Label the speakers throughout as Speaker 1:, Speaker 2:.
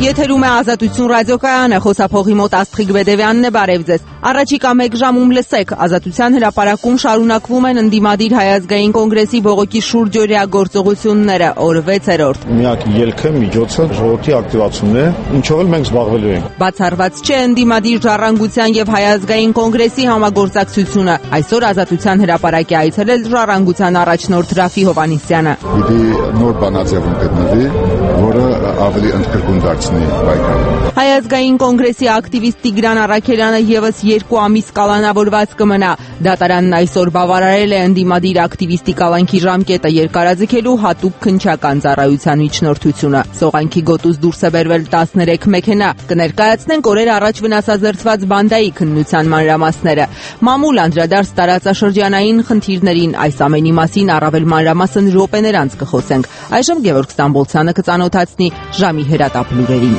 Speaker 1: Եթերում է Ազատություն ռադիոկայանը, խոսափողի մոտ Աստղիկ Բեդևյանն է, բարև ձեզ։ Առաջիկա 1 ժամում լսեք, Ազատության հրապարակում շարունակվում են ընդդիմադիր Հայ ազգային կոնգրեսի բողոքի շուրջօրյա գործողությունները, օր 6-րդ։
Speaker 2: Միակ ելքը միջոցը ժողովրդի ակտիվացումն է, ինչով էլ մենք զբաղվելու ենք։
Speaker 1: Բացառված չէ ընդդիմադիր Ժառանգության եւ Հայ ազգային կոնգրեսի համագործակցությունը։ Այսօր Ազատության հրապարակի այցելել Ժառանգության առաջնորդ Ռաֆի Հովհաննիսյանը։
Speaker 3: Պիտի նոր բանաձևում գտնվի, որը ավելի ընդգրկուն դարձնի պայքարը։
Speaker 1: Հայ ազգային կոնգրեսի ակտիվիստ Տիգրան Առաքելյանը եւս 2 ամիս կալանավորված կմնա։ Դատարանն այսօր բավարարել է ընդդիմադիր ակտիվիստի կալանքի ժամկետը երկարաձգելու հատուկ քննչական ծառայության միջնորդությունը։ Սողանքի գոտուց դուրս է բերվել 13 մեքենա։ Կներկայացնենք օրեր առաջ վնասազերծված բանդայի քննության մանրամասները։ Մամուլ անդրադարձ տարածաշրջանային խնդիրներին, այս ամենի մասին առավել մանրամասն րոպեներ անց կխոսենք։ Այժմ Գևորգ Ստամբոլցյանը կծանոթացնի ժամի հրատապ լուրերին։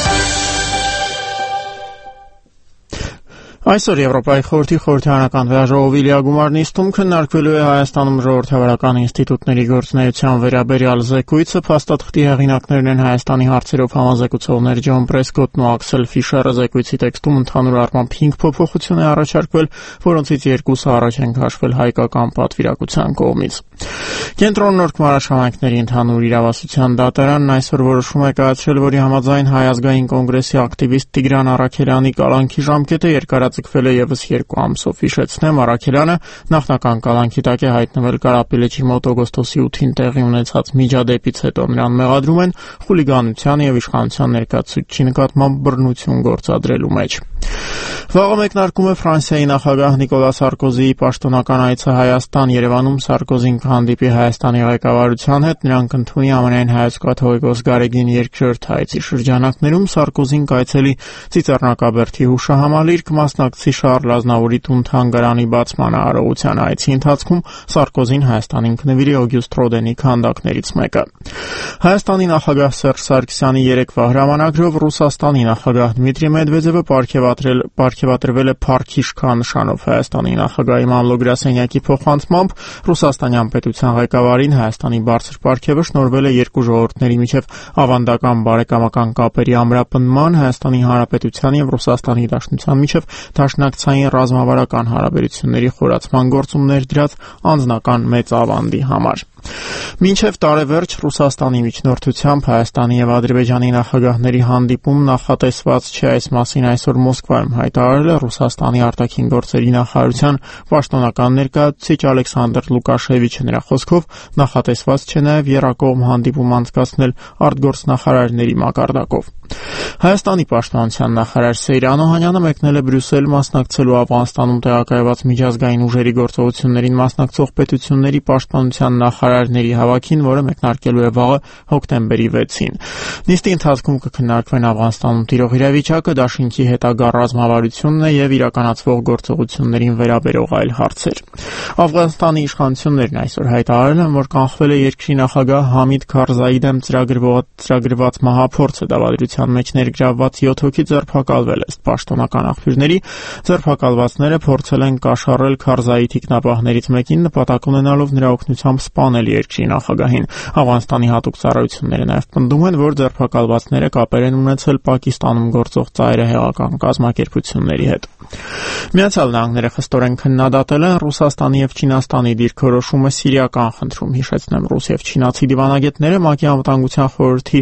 Speaker 4: Այսօր Եվրոպայի խորհրդի խորհրդարանական վեաժողովի լիագումար նիստում քննարկվելու է Հայաստանում ժողովրդավարական ինստիտուտների գործունեության վերաբերյալ զեկույցը։ Փաստաթղթի հեղինակներն են Հայաստանի հարցերով համազեկուցողներ Ջոն Պրեսկոտն ու Աքսել Ֆիշերը։ Զեկույցի տեքստում ընդհանուր առմամբ 5 փոփոխություն է առաջարկվել, որոնցից 2-ը առաջ են քաշվել հայկական պատվիրակության կողմից։ Կենտրոն Նոր Քմարաշահանքների ընդհանուր իրավասության դատարանն այսօր որոշում է կայացրել, որի համաձայն Հայ ազգային կոնգրեսի ակտիվիստ Տիգրան Առաքելյանի կալանքի ժամկետը երկարաձգվել է եւս 2 ամսով։ Հիշեցնեմ, Առաքելյանը նախնական կալանքի տակ է հայտնվել Կարապի մոտ օգոստոսի 8-ին տեղի ունեցած միջադեպից հետո նրան մեղադրում են խուլիգանության եւ իշխանության ներկայացուցիչի նկատմամբ բռնություն գործադրելու մեջ։ Վաղը մեկնարկում է Ֆրանսիայի նախագահ Նիկոլա Սարկոզիի պաշտոնական այցը Հայաստան։ Երևանում Սարկոզին կհանդիպի Հայաստանի ղեկավարության հետ, նրանք ընդունի ամենայն հայոց կաթողիկոս Գարեգին երկրորդ այցի շրջանակներում Սարկոզին կայցելի Ծիծեռնակաբերդի հուշահամալիր, կմասնակցի Շարլ Ազնավուրի տուն-թանգարանի բացման արարողության։ Այցի ընթացքում Սարկոզին Հայաստանին կնվիրի Օգյուստ Ռոդենի քանդակներից մեկը։ Հայաստանի նախագահ Սերժ Սարգսյանի երեկվա հրամանագրով Ռուսաստանի նախագահ Դմիտրի Մեդվեդևը պարգևատրվել է Փառք իշխանանշանով։ Հայաստանի նախագահի մամլո-գրասենյակի փոխանցմամբ Ռուսաստանյան պետության ղեկավարին Հայաստանի բարձր պարգևը շնորհվել է երկու ժողովուրդների միջև ավանդական բարեկամական կապերի ամրապնդման, Հայաստանի Հանրապետության եւ Ռուսաստանի Դաշնության միջև դաշնակցային ռազմավարական հարաբերությունների խորացման գործումներ դրած անձնական մեծ ավանդի համար։ Մինչև տարեվերջ Ռուսաստանի միջնորդությամբ Հայաստանի եւ Ադրբեջանի նախագահների հանդիպում նախատեսված չէ։ Այս մասին այսօր Մոսկվայում հայտարարել է Ռուսաստանի արտաքին գործերի նախարարության պաշտոնական ներկայացուցիչ Ալեքսանդր Լուկաշևիչը։ Նրա խոսքով նախատեսված չէ նաեւ եռակողմ հանդիպում անցկացնել արտգործնախարարների մակարդակով։ Հայաստանի պաշտպանության նախարար Սեյրան Օհանյանը մեկնել է Բրյուսել մասնակցելու Աֆղանստանում տեղակայված միջազգային ուժերի գործողություններին մասնակցող պետությունների պաշտպանության նախարարների հավաքին, որը մեկնարկելու է վաղը հոկտեմբերի 6-ին։ Նիստի ընթացքում կքննարկվեն Աֆղանստանում տիրող իրավիճակը, դաշինքի հետագա ռազմավարությունն եւ իրականացվող գործողություններին վերաբերող այլ հարցեր։ Աֆղանստանի իշխանություններն այսօր հայտարարել են, որ կանխվել է երկրի նախագահ Համիդ Քարզայի դեմ ծրագրված մահափորձը։ Դավադրության մեջ ներգրավված 7 հոգի ձերբակալվել է։ Ըստ պաշտոնական աղբյուրների, ձերբակալվածները փորձել են կաշառել Քարզայի թիկնապահներից մեկին, նպատակ ունենալով նրա օգնությամբ սպանել երկրի նախագահին։ Աֆղանստանի հատուկ ծառայությունները նաև պնդում են, որ ձերբակալվածները կապեր են ունեցել Պակիստանում գործող ծայրահեղական կազմակերպությունների հետ։ Միացյալ Նահանգները խստորեն քննադատել են Ռուսաստանի եւ Չինաստանի դիրքորոշումը սիրիական խնդրում։ Հիշեցնեմ, ռուս եւ չինացի դիվանագետները ՄԱԿ-ի անվտանգության խորհրդի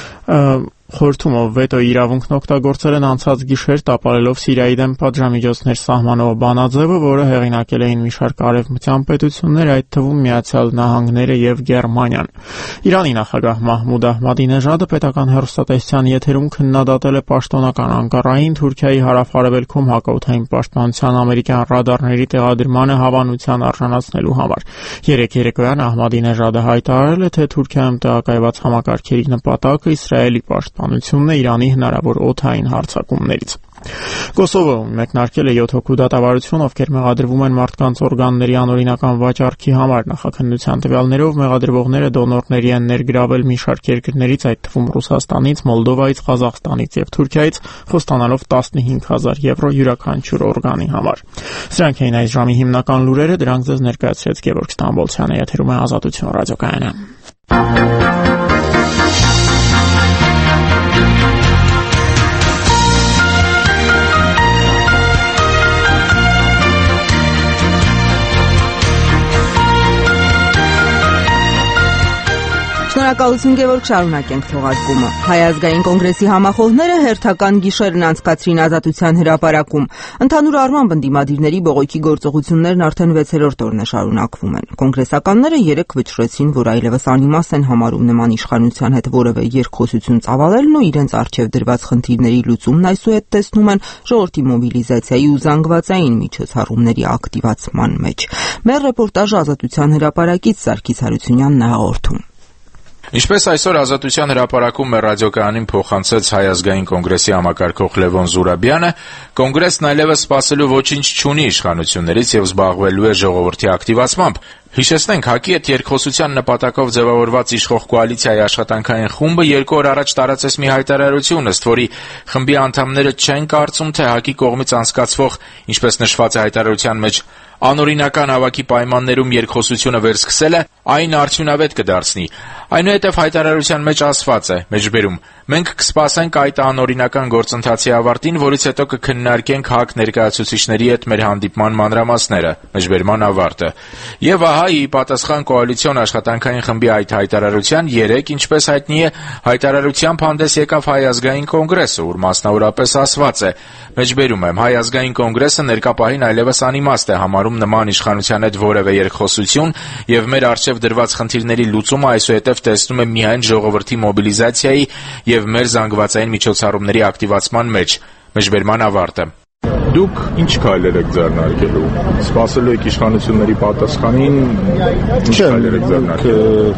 Speaker 4: խորհրդումով վետոյի իրավունքն օգտագործել են անցած գիշեր, տապալելով Սիրիայի դեմ պատժամիջոցներ սահմանող բանաձևը, որը հեղինակել էին մի շարք արևմտյան պետություններ, այդ թվում Միացյալ Նահանգները եւ Գերմանիան։ Իրանի նախագահ Մահմուդ Ահմադինեժադը պետական հեռուստատեսության եթերում քննադատել է պաշտոնական Անկարային Թուրքիայի հարավ-արևելքում հակաօդային պաշտպանության ամերիկյան ռադարների տեղադրմանը հավանության արժանացնելու համար։ Երեկոյան Ահմադինեժադը հայտարարել է, թե Թուրքիայում տեղակայված համակարգերի նպատակը Իսրայելի պաշտպանությունն է Իրանի հնարավոր օդային հարձակումներից։ Կոսովոյում մեկնարկել է 7 հոգու դատավարություն, ովքեր մեղադրվում են մարդկանց օրգանների անօրինական վաճառքի համար։ Նախաքննության տվյալներով մեղադրվողները դոնորների են ներգրավել մի շարք երկրներից, այդ թվում Ռուսաստանից, Մոլդովայից, Ղազախստանից եւ Թուրքիայից, խոստանալով 15,000 եվրո յուրաքանչյուր օրգանի համար։ Սրանք էին այս ժամի հիմնական լուրերը, դրանք ձեզ ներկայացրեց Գևորգ Ստամբոլցյանը, եթերում է Ազատություն ռադիոկայանը։
Speaker 1: Շնորհակալություն Գևորգ, շարունակենք թողարկումը։ Հայ ազգային կոնգրեսի համախոհները հերթական գիշերն անցկացրին Ազատության հրապարակում։ Ընդհանուր առմամբ ընդդիմադիրների բողոքի գործողություններն արդեն 6-րդ օրն է շարունակվում են։ Կոնգրեսականները երեկ վճռեցին, որ այլևս անիմաստ են համարում նման իշխանության հետ որևէ երկխոսություն ծավալելն ու իրենց առջև դրված խնդիրների լուծումն այսուհետ տեսնում են ժողովրդի մոբիլիզացիայի ու զանգվածային միջոցառումների ակտիվացման մեջ։ Մեր ռեպորտաժը Ազատության հրապարակից Սարգիս Հարությունյանն է հաղորդում։
Speaker 5: Ինչպես այսօր Ազատության հրապարակում մեր ռադիոկայանին փոխանցեց Հայ ազգային կոնգրեսի համակարգող Լևոն Զուրաբյանը, կոնգրեսն այլևս սպասելու ոչինչ չունի իշխանություններից եւ զբաղվելու է ժողովրդի ակտիվացմամբ։ Հիշեցնենք, ՀԱԿ-ի հետ երկխոսության նպատակով ձևավորված իշխող կոալիցիայի աշխատանքային խումբը 2 օր առաջ տարածեց մի հայտարարություն, ըստ որի խմբի անդամները չեն կարծում, թե ՀԱԿ-ի կողմից անցկացվող, ինչպես նշված է հայտարարության մեջ, անօրինական հավաքի պայմաններում երկխոսությունը վերսկսելը այն արդյունավետ կդարձնի։ Այնուհետև հայտարարության մեջ ասված է. մեջբերում, մենք կսպասենք այդ անօրինական գործընթացի ավարտին, որից հետո կքննարկենք ՀԱԿ ներկայացուցիչների հետ մեր հանդիպման մանրամասները, մեջբերման ավարտը։ Եվ ահա ի պատասխան կոալիցիոն աշխատանքային խմբի այդ հայտարարության երեկ, ինչպես հայտնի է, հայտարարությամբ հանդես եկավ Հայ ազգային կոնգրեսը, ուր մասնավորապես ասված է. մեջբերում եմ, Հայ ազգային կոնգրեսը ներկապահին այլևս անիմաստ է համարում նման իշխանության հետ որևէ երկխոսություն եւ մեր առջեւ դրված խնդիրների լուծումը այսուհետեւ տեսնում է միայն ժողովրդի մոբիլիզացիայի եւ մեր զանգվածային միջոցառումների ակտիվացման մեջ, մեջբերման ավարտը։
Speaker 6: Դուք ինչ քայլեր եք ձեռնարկելու։ Սպասելու եք իշխանությունների պատասխանին, ինչ քայլեր եք ձեռնարկելու։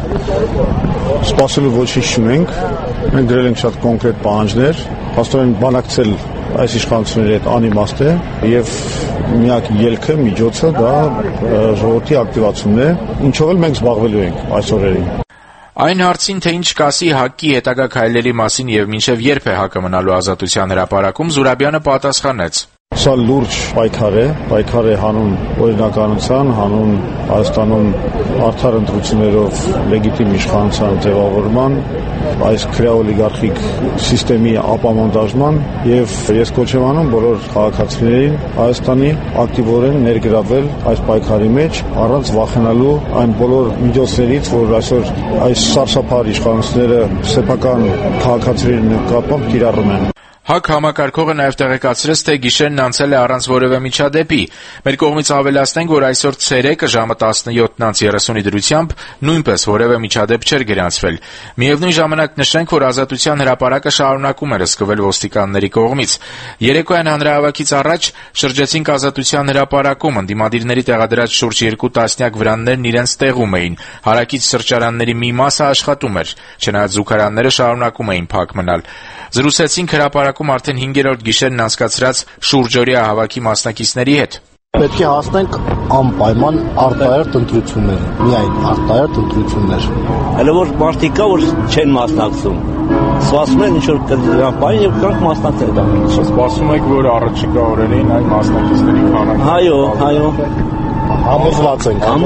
Speaker 2: Սպասելու ոչինչ չունենք։ Մենք դրել ենք շատ կոնկրետ պահանջներ, հաստատորեն բանակցել այս իշխանությունների հետ անիմաստ է եւ միակ ելքը, միջոցը դա ժողովրդի ակտիվացումն է, ինչով էլ մենք զբաղվելու ենք այս օրերին։
Speaker 5: Այն հարցին, թե ինչ կասի ՀԱԿ-ի հետագա քայլերի մասին եւ մինչեւ երբ է ՀԱԿ-ը մնալու Ազատության հրապարակում, Զուրաբյանը պատասխանեց.
Speaker 2: Սա լուրջ պայքար է հանուն օրինականության, հանուն Հայաստանում արդար ընտրություններով լեգիտիմ իշխանության ձևավորման, այս քրեաօլիգարխիկ սիստեմի ապամոնտաժման եւ ես կոչ եմ անում բոլոր քաղաքացիներին Հայաստանի ակտիվորեն ներգրավել այս պայքարի մեջ, առանց վախենալու այն բոլոր միջոցներից, որ այսօր այս սարսափահար իշխանությունները սեփական քաղաքացիների նկատմամբ կիրառում են։
Speaker 5: ՀԱԿ համակարգողը նաև տեղեկացրեց, թե գիշերն անցել է առանց որևէ միջադեպի։ Մեր կողմից ավելացնենք, որ այսօր ցերեկը ժամը 17:30-ի դրությամբ նույնպես որևէ միջադեպ չէր գրանցվել։ Միևնույն ժամանակ նշենք, որ Ազատության հրապարակը շարունակում էր հսկվել ոստիկանների կողմից։ Երեկոյան հանրահավաքից առաջ շրջեցինք Ազատության հրապարակում, ընդդիմադիրների տեղադրած շուրջ 2 տասնյակ վրաններն իրենց տեղում էին։ Հարակից սրճարանների մի մասը աշխատում էր, չնայած զուգարանները շարունակում էին փակ մնալ։ Զրուցեցինք հրապարակում արդեն 5-րդ գիշերն անցկացրած շուրջօրյա հավաքի մասնակիցների հետ։
Speaker 7: Պետք է հասնենք անպայման արտահերթ ընտրություններ, միայն արտահերթ ընտրություններ։
Speaker 8: Հələ որ մարդիկ կա, որ չեն մասնակցում։ Սպասում են ինչ-որ կդրանքային եւ կանք մասնակցել դա։
Speaker 6: Սպասում եք, որ առաջիկա օրերին այն մասնակիցների քանակը։
Speaker 8: Այո։
Speaker 7: Համոզված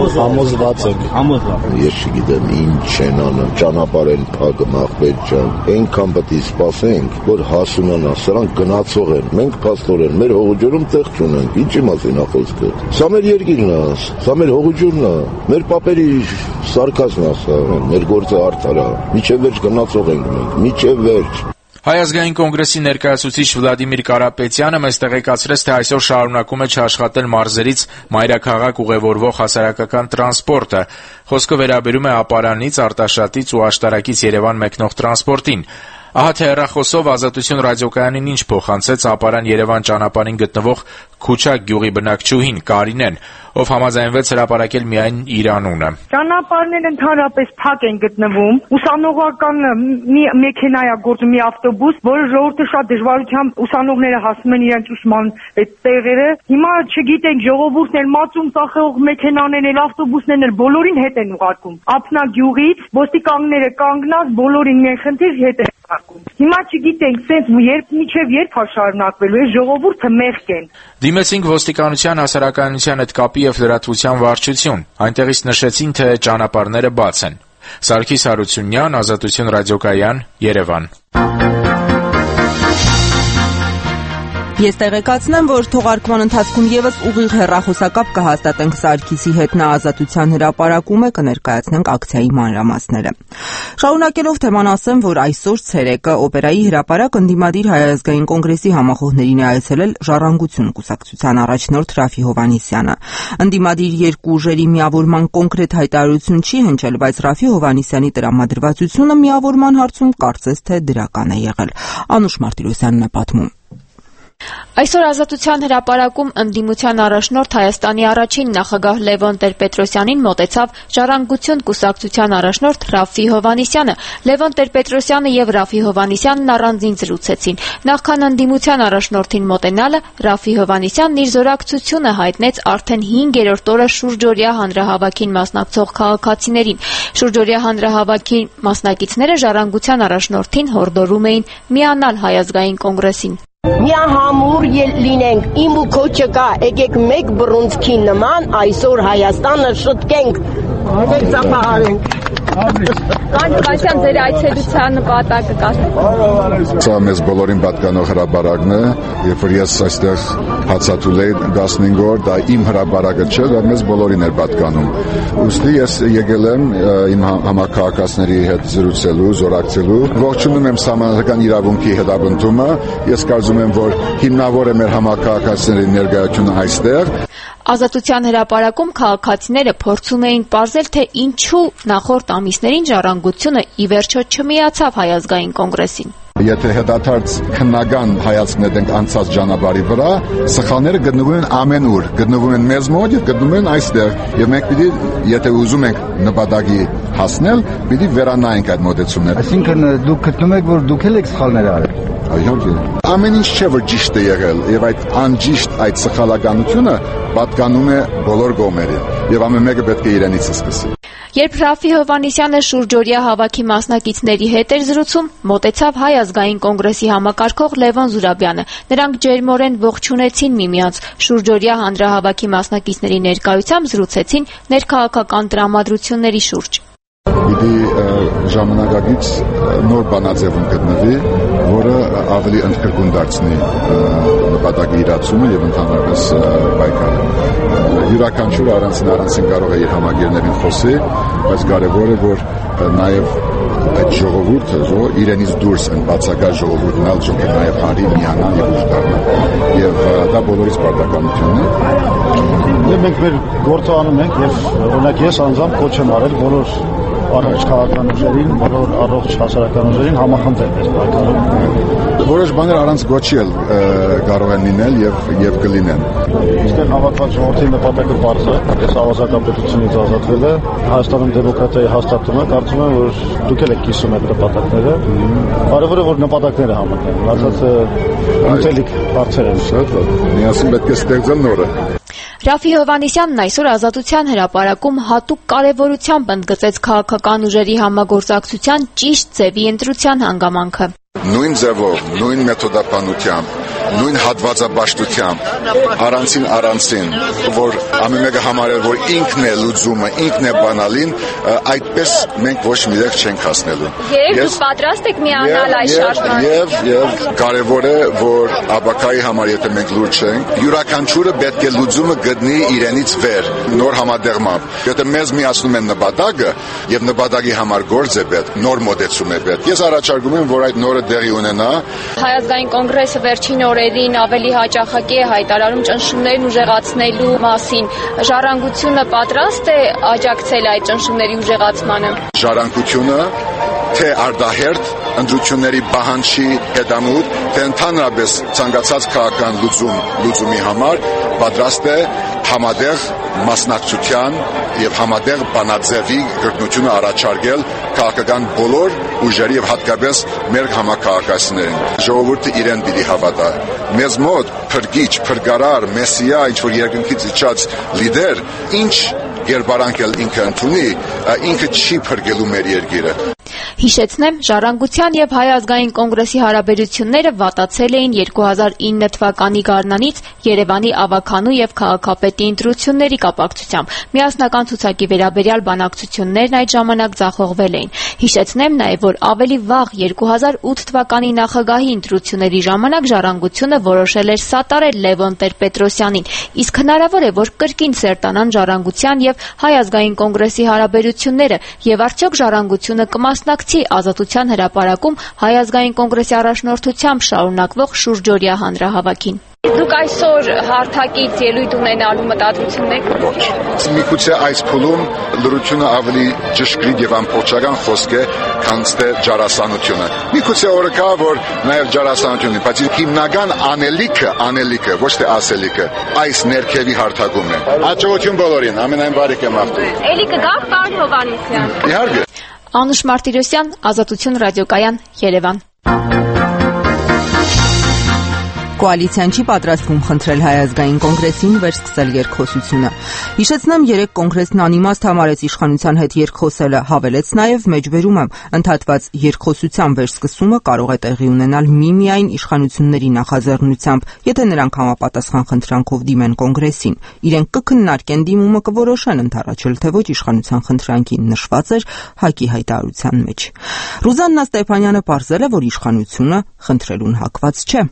Speaker 7: ենք։
Speaker 3: Ես չգիտեմ ինչ են անում, ճանապարհեն փակը Մախբետ ջան, այնքան պետք է սպասենք, որ հասունանա, սրանք գնացող են, մենք փաստորեն մեր հողուջուրում տեղ չունենք, ինչի մասին է խոսքը։ Սա մեր երկիրն է, սա մեր հողուջուրն է, մեր պապերի սարկածն է սա, մեր գործը արդար է, միջև վերջ գնացող ենք մենք, միջև վերջ։
Speaker 5: Հայ ազգային կոնգրեսի ներկայացուցիչ Վլադիմիր Կարապետյանը մեզ տեղեկացրեց, թե այսօր շարունակում է չաշխատել մարզերից մայրաքաղաք ուղևորվող հասարակական տրանսպորտը։ Խոսքը վերաբերում է Ապարանից, Արտաշատից ու Աշտարակից Երևան մեկնող տրանսպորտին։ Ահա թե հեռախոսով Ազատություն ռադիոկայանին ինչ փոխանցեց Ապարան-Երևան ճանապարհին գտնվող Քուչակ գյուղի բնակչուհին Կարինեն, ով համաձայնվեց հրապարակել միայն իր անունը։
Speaker 9: Ճանապարհները ընդհանրապես փակ են գտնվում, ուսանողական մի մեքենա է գործում, մի ավտոբուս, որը ժողովուրդը շատ դժվարությամբ ուսանողները հասնում են իրենց ուսման այդ տեղերը։ Հիմա չգիտենք, ժողովուրդն էլ մածում ծախող մեքենաներն էլ ավտոբուսներն էլ բոլորին հետ են ուղարկում։ Ափնա գյուղից ոստիկանները կանգնած բոլորին մի խնդիր հետ են ուղարկում։ Հիմա չգիտենք, սենց մինչև երբ շարունակվելու է, ժողովուրդը մեղք են։
Speaker 5: Դիմեցինք ոստիկանության հասարակայնության հետ կապի եւ լրատվության վարչություն։ Այնտեղից նշեցին, թե ճանապարհները բաց են։ Սարգիս Հարությունյան, Ազատություն ռադիոկայան, Երևան։
Speaker 1: Ես տեղեկացնեմ, որ թողարկման ընթացքում եւս ուղիղ հեռախոսակապ կհաստատենք Սարգիսի հետ, նա Ազատության հրապարակում է, կներկայացնենք ակցիայի մանրամասները։ Շարունակելով թեման ասեմ, որ այսօր ցերեկը օպերայի հրապարակ ընդդիմադիր Հայ ազգային կոնգրեսի համախոհներին է այցելել Ժառանգություն կուսակցության առաջնորդ Ռաֆի Հովհաննիսյանը։ Ընդդիմադիր երկու ուժերի միավորման կոնկրետ հայտարարություն չի հնչել, բայց Ռաֆի Հովհաննիսյանի տրամադրվածությունը միավորման հարցում կարծես թե դրական է եղել։ Անուշ Մարտիրոսյանն է պատմում։
Speaker 10: Այսօր Ազատության հրապարակում ընդդիմության առաջնորդ Հայաստանի առաջին նախագահ Լևոն Տեր-Պետրոսյանին մոտեցավ Ժառանգություն կուսակցության առաջնորդ Ռաֆի Հովհաննիսյանը։ Լևոն Տեր-Պետրոսյանը եւ Ռաֆի Հովհաննիսյանն առանձին զրուցեցին։ Նախքան ընդդիմության առաջնորդին մոտենալը Ռաֆի Հովհաննիսյանն իր զորակցությունը հայտնեց արդեն 5-րդ օրը շուրջօրյա հանրահավաքին մասնակցող քաղաքացիներին։ Շուրջօրյա հանրահավաքի մասնակիցները Ժառանգության առաջնորդին հորդորում էին միանալ Հայ ազգային կոնգրեսին։
Speaker 11: Միահամուր լինենք, իմ ու քո չկա, եկեք մեկ բռունցքի նման այսօր Հայաստանը շտկենք, ծափահարենք։
Speaker 10: Կանչան ձեր այցելության նպատակը կա։
Speaker 12: Սա մեզ բոլորին պատկանող հրապարակն է, երբ որ ես այստեղ հացատուլ էի 15 օր, դա իմ հրապարակը չէ, դա մեզ բոլորին էր պատկանում։ Ուստի ես եկել եմ իմ համակարգացների հետ զրուցելու, զորակցելու, ողջունում եմ սահմանադրական իրավունքի հետապնդումը, ես կարծում եմ, որ հիմնավոր է մեր համակարգացների ներկայությունը այստեղ։
Speaker 10: Ազատության հրապարակում քաղաքացիները փորձում էին պարզել, թե ինչու նախորդ ամիսներին Ժառանգությունը ի վերջո չմիացավ Հայ ազգային կոնգրեսին։
Speaker 12: Եթե հետադարձ քննական հայացք նետենք անցած ճանապարհի վրա, սխալները գտնվում են ամենուր, գտնվում են մեզ մոտ եւ գտնվում են այստեղ, եւ մենք պիտի, եթե ուզում ենք նպատակի հասնել, պիտի վերանայենք այդ մոտեցումները։
Speaker 13: Այսինքն դուք գտնում եք, որ դուք եք սխալներ արել։
Speaker 12: Ամեն ինչ չէ, որ ճիշտ է եղել, եւ այդ անճիշտ, այդ սխալականությունը պատկանում է բոլոր կողմերին, եւ ամեն մեկը պետք է իրենից սկսի։
Speaker 10: Երբ Ռաֆի Հովհաննիսյանը շուրջօրյա հավաքի մասնակիցների հետ էր զրուցում, մոտեցավ Հայ ազգային կոնգրեսի համակարգող Լևոն Զուրաբյանը։ Նրանք ջերմորեն ողջունեցին միմյանց, շուրջօրյա հանրահավաքի մասնակիցների ներկայությամբ զրուցեցին ներքաղաքական տրամադրությունների շուրջ։
Speaker 12: Պիտի ժամանակակից նոր բանաձևում գտնվի, որը ավելի ընդգրկուն դարձնի նպատակի իրացումը եւ ընդհանրապես պայքարը։ Յուրաքանչյուր առանցին կարող է իր համագերներին խոսի, բայց կարևոր է, որ նաեւ այդ ժողովուրդը իրենից դուրս են բացակայ ժողովուրդն ալ ճոք է նաեւ հարի միանա եւ ուժ դառնա։ Եվ դա բոլորիս պարտականությունն է։
Speaker 2: Եվ մենք մեր գործը անում ենք եւ օրինակ ես անձամբ կոչ եմ արել բոլոր առողջ քաղաքական ուժերին, բոլոր առողջ հասարակական ուժերին համախմբել այս պայքարում։
Speaker 12: Որոշ բաներ առանց գոչի էլ կարող են լինել եւ կլինեն։
Speaker 2: Այստեղ հավաքված ժողովրդի նպատակը բարձր է։ Այս ավազակապետությունից ազատվելը Հայաստանում դեմոկրատիայի հաստատումը, կարծում եմ, որ դուք եք կիսում այդ նպատակները։ Կարևորը որ նպատակները համընկնեն։ Մնացածը ուտելիք բարձր են։
Speaker 12: Շատ լավ։ Միասին պետք է ստեղծել նորը։
Speaker 10: Ռաֆի Հովհաննիսյանն այսօր Ազատության հրապարակում հատուկ կարևորությամբ ընդգծեց քաղաքական ուժերի համագործակցության ճիշտ ձևի ընտրության հանգամանքը։
Speaker 12: Նույն ձևով, նույն մեթոդապանությամբ, նույն հատվածաբաշխությամբ, առանցին, որ ամեն մեկը համարել, որ ինքն է լուծումը, ինքն է բանալին, այդպես մենք ոչ մի տեղ չենք հասնելու։
Speaker 10: Երեք դուք պատրաստ եք միանալ այս շարժմանը։
Speaker 12: Եվ կարևոր է, որ ապակայի համար, եթե մենք լուրջ ենք, յուրաքանչյուրը պետք է լուծումը գտնի իրենից վեր, նոր համատեղմամբ։ Եթե մեզ միացնում են նպատակը եւ նպատակի համար գործ է պետք, նոր մոտեցում է պետք։ Ես առաջարկում եմ, որ այդ նորը տեղի ունենա։
Speaker 10: Հայ ազգային կոնգրեսը վերջին օրերին ավելի հաճախակի է հայտարարում ճնշումներն ուժեղացնելու մասին։ Ժառանգությունը պատրաստ է աջակցել այդ ճնշումների ուժեղացմանը։
Speaker 12: Ժառանգությունը թե արդահերթ ընտրությունների պահանջի հետամուտ, թե ընդհանրապես ցանկացած քաղաքական լուծումի համար պատրաստ է համատեղ մասնակցության եւ համատեղ բանաձևի գրգնությունը առաջարկել քաղաքական բոլոր ուժերի եւ հատկապես մեր համակարգացիներին։ Ժողովուրդը իրեն պիտի հավատա։ Մեզ մոտ փրկիչ, փրկարար, մեսիա, ինչ որ երկնքից իջած լիդեր, ինչ երբարանք էլ ինքը ընդունի, ինքը չի փրկելու մեր երկիրը։
Speaker 10: Հիշեցնեմ, Ժառանգության եւ Հայ ազգային կոնգրեսի հարաբերությունները վատացել էին 2009 թվականի գարնանից Երևանի ավագանու եւ քաղաքապետի ընտրությունների կապակցությամբ։ Միասնական ցուցակի վերաբերյալ բանակցություններն այդ ժամանակ ձախողվել էին։ Հիշեցնեմ նաեւ, որ ավելի վաղ 2008 թվականի նախագահի ընտրությունների ժամանակ Ժառանգությունը որոշել էր սատարել Լևոն Տեր-Պետրոսյանին, իսկ հնարավոր է, որ կրկին սերտանան Ժառանգության եւ Հայ ազգային կոնգրեսի հարաբերությունները եւ արդյոք Ժառանգությունը կմասնակցի Ազատության հրապարակում Հայ ազգային կոնգրեսի առաջնորդությամբ շարունակվող շուրջօրյա հանրահավաքին։ Դուք այսօր հարթակից ելույթ ունենալու մտադրություններ
Speaker 12: ոչ։ Միգուցե այս փուլում լրությունը ավելի ճշգրիտ եւ ամբողջական խոսք է, քան թե ջարասանությունը։ Միգուցե օրը կա, որ նաեւ ջարասանությունն է, բայց հիմնական անելիքը, ոչ թե ասելիքը, այս ներքևի հարթակումն է։ Հաջողություն բոլորին, ամենայն բարիք եմ աղթում։
Speaker 10: Էլի կգաք պարոն Հովհաննիսյան։
Speaker 12: Իհարկե։
Speaker 10: Անուշ Մարտիրոսյան, Ազատություն ռադիոկայան, Երևան։
Speaker 1: Կոալիցիան չի պատրաստվում խնդրել Հայ ազգային կոնգրեսին վերսկսել երկխոսությունը։ Հիշեցնեմ, երեք կոնգրեսն անիմաստ համարեց իշխանության հետ երկխոսելը, հավելեց նաև մեջբերում եմ, ընդհատված երկխոսության վերսկսումը կարող է տեղի ունենալ միմիայն իշխանությունների նախաձեռնությամբ, եթե նրանք համապատասխան խնդրանքով դիմեն կոնգրեսին։ Իրենք կքննարկեն դիմումը կորոշեն ընդառաջել թե ոչ իշխանության խնդրանքին, նշված էր ՀԱԿ-ի հայտարարության մեջ։ Ռուզաննա Ստեփանյանը պարզել է, որ իշխանությունը խնդրելուն հակված չէ։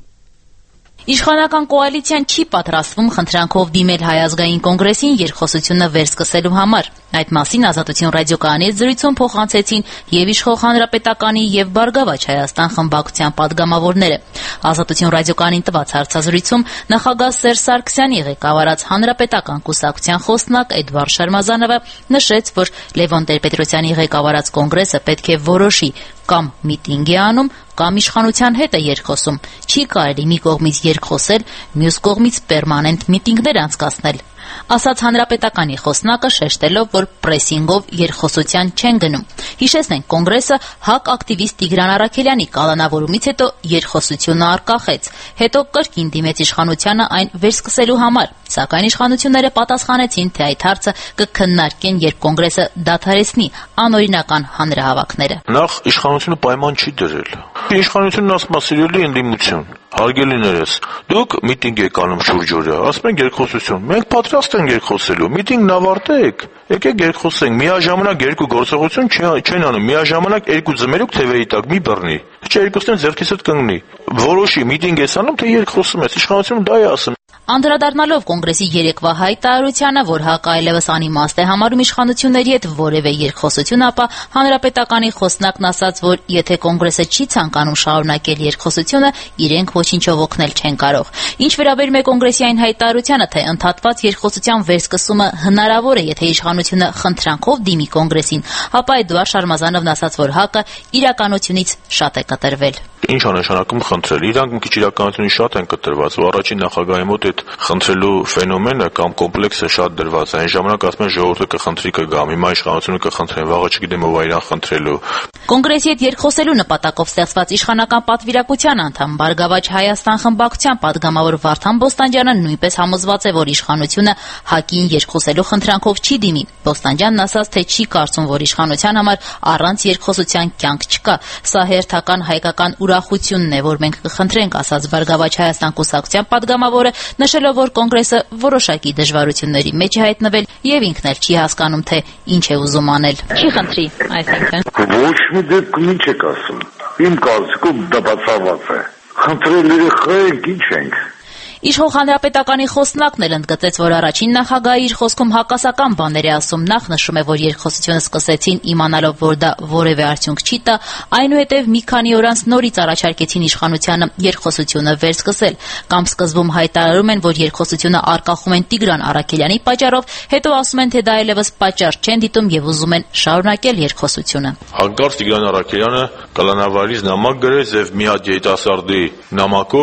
Speaker 14: Իշխանական կոալիցիան չի պատրաստվում խնդրանքով դիմել Հայ ազգային կոնգրեսին երկխոսությունը վերսկսելու համար։ Այդ մասին Ազատություն ռադիոկայանի զրույցում փոխանցեցին եւ Իշխող Հանրապետականի եւ Բարգավաճ Հայաստան խմբակցության падգամավորները։ Ազատություն ռադիոկայանին տված հարցազրույցում նախագահ Սերժ Սարգսյանի ղեկավարած Հանրապետական կուսակցության խոսնակ Էդվարդ Շարմազանովը նշեց, որ Լևոն Տեր-Պետրոսյանի ղեկավարած կոնգրեսը պետք է որոշի կամ միտինգ է անում, կամ իշխանության հետ է երկխոսում։ Չի կարելի մի կողմից երկխոսել, մյուս կողմից պերմանենտ միտինգներ անցկացնել, ասաց Հանրապետականի խոսնակը, շեշտելով, որ պրեսինգով երկխոսության չեն գնում։ Հիշեցնենք, կոնգրեսը ՀԱԿ ակտիվիստ Տիգրան Առաքելյանի կալանավորումից հետո երկխոսությունը արկախեց, հետո կրկին դիմեց իշխանությանը այն վերսկսելու համար, սակայն իշխանությունները պատասխանեցին, թե այդ հարցը կքննարկեն, երբ կոնգրեսը դադարեցնի անօրինական հանրահավաքները։
Speaker 15: Նախ իշխանությունը պայման չի դրել։ Իշխանությունն ասում է սիրելի ընդդիմություն, հարգելիներս, դուք միտինգ եք անում շուրջօրյա, ասում ենք երկխոսություն, մենք պատրաստ ենք երկխոսելու, միտինգն ավարտեք, եկեք երկխոսենք, միաժամանակ երկու գործողություն չեն անում, միաժամանակ երկու ձմերուկ թևերի տակ մի բռնի, չէ երկուսն ձեռքից հետ կընկնի, որոշի միտինգ ես անում, թե երկխոսում ես, իշխանությունը դա է ասում։
Speaker 14: Անդրադառնալով կոնգրեսի երեկվա հայտարարությանը, որ ՀԱԿ-ը այլևս անիմաստ է համարում իշխանությունների հետ որևէ երկխոսություն, ապա Հանրապետականի խոսնակն ասաց, որ եթե կոնգրեսը չի ցանկանում շարունակել երկխոսությունը, իրենք ոչինչով օգնել չեն կարող։ Ինչ վերաբերում է կոնգրեսի այն հայտարարությանը, թե ընդհատված երկխոսության վերսկսումը հնարավոր է, եթե իշխանությունը խնդրանքով դիմի կոնգրեսին, ապա Էդվարդ Շարմազանովն ասաց, որ ՀԱԿ-ը իրականությունից շատ է կտրվել։
Speaker 15: Ինչ է նշանակում խնդրել։ Իրանք մի քիչ իրականությունից շատ են կտրված, ու առաջին նախագահի մոտ այդ խնդրելու ֆենոմենը կամ կոմպլեքսը շատ դրված է։ Այն ժամանակ ասում են ժողովուրդը կխնդրի կգամ, հիմա իշխանությունը կխնդրեն, վաղը չգիտեմ ով է իրան խնդրելու։
Speaker 14: Կոնգրեսի հետ երկխոսելու նպատակով ստեղծված իշխանական պատվիրակության անդամ Բարգավաճ Հայաստան խմբակցության падգամավոր Վարդան Բոստանջյանը նույնպես համոզված է, որ իշխանությունը ՀԱԿ-ին երկխոսելու խնդրանքով չի դիմի։ Բոստանջյանն ասաց, թե չի կարծում, որ իշխանության համար առանց երկխոսության կյանք չկա։ Սա հերթական հայկական ուրախությունն է, որ մենք կխնդրենք, ասաց Բարգավաճ Հայաստան կուսակցության падգամավորը, նշելով, որ կոնգրեսը որոշակի դժվարությունների մեջ է հայտնվել եւ ինքն էլ չի հասկանում, թե ինչ է ուզում անել։ Չի խնդրի, այսինքն։
Speaker 3: Ոչ մի դեպքում ինչ եք ասում։ Իմ կարծիքով դա բացառված է։ Խնդրել երեխայենք ինչ ենք։
Speaker 14: Իշխող Հանրապետականի խոսնակն էլ ընդգծեց, որ առաջին նախագահը իր խոսքում հակասական բաներ է ասում։ Նախ նշում է, որ երկխոսությունը սկսեցին իմանալով, որ դա որևէ արդյունք չի տա, այնուհետև մի քանի օր անց նորից առաջարկեցին իշխանությանը երկխոսությունը վերսկսել, կամ սկզբում հայտարարում են, որ երկխոսությունը արկախում են Տիգրան Առաքելյանի պատճառով, հետո ասում են, թե դա այլևս պատճառ չեն դիտում եւ ուզում են շարունակել երկխոսությունը։
Speaker 15: Հանկարծ Տիգրան Առաքելյանը կալանավարից նամակ գրեց եւ մի հատ երիտասարդի նամակով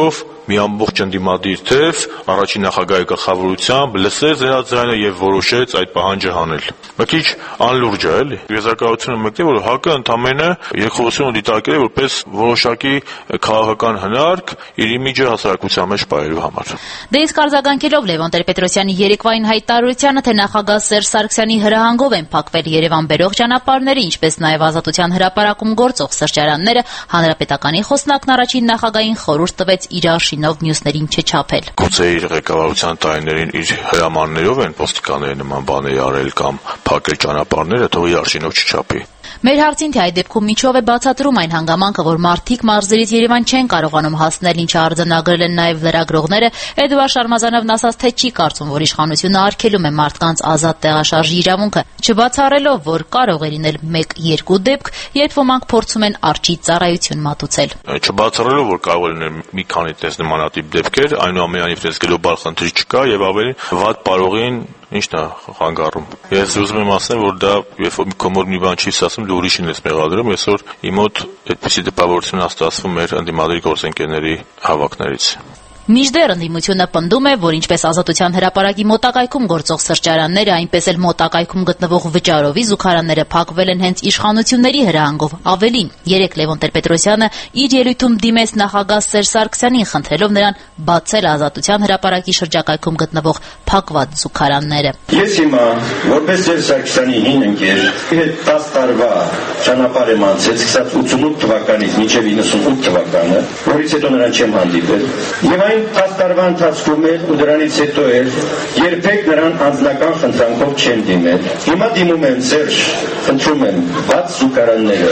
Speaker 15: մի ամբողջ ընդդիմադիր թեւ առաջին նախագահի գլխավորությամբ լսեց նրա ձայնը եւ որոշեց այդ պահանջը հանել։ Մի քիչ անլուրջ է, էլի։ Եզրակացությունը մեկն է, որ ՀԱԿ-ը ընդամենը երկխոսությունը դիտարկել է որպես որոշակի քաղաքական հնարք իր իմիջը հասարակության մեջ պահելու համար։
Speaker 14: Դե իսկ արձագանքելով Լևոն Տեր-Պետրոսյանի երեկվային հայտարարությանը, թե նախագահ Սերժ Սարգսյանի հրահանգով են փակվել Երևան բերող ճանապարհները, ինչպես նաեւ Ազատության հրապարակում գործող սրճարանները, Հանրապետականի խոսնակն առաջին նախագահային խորհուրդ տվեց իր արշինով մյուսներին չչափել։
Speaker 15: Գուցե իր ղեկավարության տարիներին իր հրամաններով են ոստիկանները նման բաներ արել կամ փակել ճանապարհները, թող իր արշինով չչափի։
Speaker 14: Մեր հարցին, թե այդ դեպքում միջով է բացատրում այն հանգամանքը, որ մարդիկ մարզերից Երևան չեն կարողանում հասնել, ինչը արձանագրել են նաև լրագրողները, Էդուարդ Շարմազանովն ասաց, թե չի կարծում, որ իշխանությունը արգելում է մարդկանց ազատ տեղաշարժի իրավունքը, չբացառելով, որ կարող է լինել 1-2 դեպք, երբ ոմանք փորձում են արջի ծառայություն մատուցել։
Speaker 15: Չբացառելով, որ կարող է լինել մի քանի տես նմանատիպ դեպքեր, այնուամենայնիվ դες գլոբալ խնդիր չկա եւ ավելի վատ պարողին Ինչն է խանգարում։ Ես ուզում եմ ասել, որ դա երբ որ կոմոր մի բան չի ասում, դու ուրիշին ես մեղադրում, այսօր իմ մոտ այդպիսի դպավորություն ստացվում մեր ընդդիմադիր գործընկերների հավաքներից։
Speaker 14: Մինչդեռ ընդդիմությունը պնդում է, որ ինչպես Ազատության հրապարակի մոտակայքում գործող սրճարանները, այնպես էլ մոտակայքում գտնվող վճարովի զուգարանները փակվել են հենց իշխանությունների հրահանգով։ Ավելին, երեկ Լևոն Տեր-Պետրոսյանը իր ելույթում դիմեց նախագահ Սերժ Սարգսյանին, խնդրելով նրան բացել Ազատության հրապարակի շրջակայքում գտնվող փակված զուգարանները։
Speaker 16: Ես հիմա, որպես Սերժ Սարգսյանի հին ընկեր, հետ 10 տարվա ճանապարհ եմ անցել, սկսած 88 թվականից մինչև 98 թվականը, որից հետո նրան չեմ հանդիպել։ Եվ այն 10 տարվա ընթացքում էլ ու դրանից հետո էլ երբեք նրան անձնական խնդրանքով չեմ դիմել։ Հիմա դիմում եմ Սերժ, խնդրում եմ, բաց զուգարանները։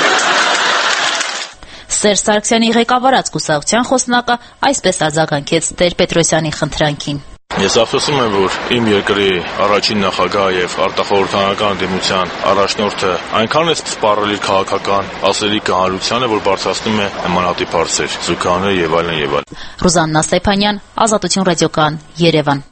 Speaker 14: Սերժ Սարգսյանի ղեկավարած կուսակցության խոսնակը այսպես արձագանքեց Տեր-Պետրոսյանի խնդրանքին։
Speaker 15: Ես ափսոսում եմ, որ իմ երկրի առաջին նախագահ եւ արտախորհրդանական դեմության առաջնորդը այնքան է սպառել իր քաղաքական ասելիքը հանրությանը, որ բարձրացնում է նմանատիպ հարցեր, զուգարաններ եւ այլն եւ այլն։
Speaker 14: Ռուզաննա Ստեփանյան, Ազատություն ռադիոկայան, Երևան։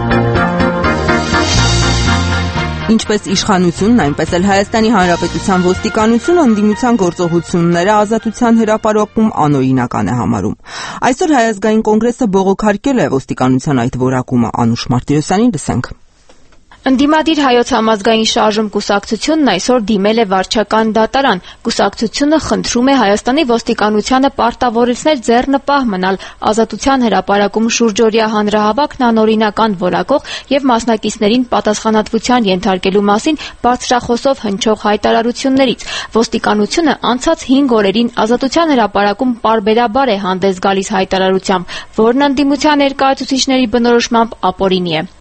Speaker 1: Ինչպես իշխանությունն, այնպես էլ Հայաստանի Հանրապետության ոստիկանությունը ընդդիմության գործողությունները Ազատության հրապարակում անօրինական է համարում։ Այսօր Հայ ազգային կոնգրեսը բողոքարկել է ոստիկանության այդ որակումը։ Անուշ Մարտիրոսյանին լսենք։
Speaker 10: Ընդդիմադիր Հայոց համազգային շարժում կուսակցությունն այսօր դիմել է վարչական դատարան։ Կուսակցությունը խնդրում է Հայաստանի ոստիկանությանը պարտավորեցնել ձեռնպահ մնալ Ազատության հրապարակում շուրջօրյա հանրահավաքն անօրինական որակող եւ մասնակիցներին պատասխանատվության ենթարկելու մասին բարձրախոսով հնչող հայտարարություններից։ Ոստիկանությունը անցած 5 օրերին Ազատության հրապարակում պարբերաբար է հանդես գալիս հայտարարությամբ, որն ընդդիմության ներկայացուցիչների բնորոշմամբ ապօրինի է։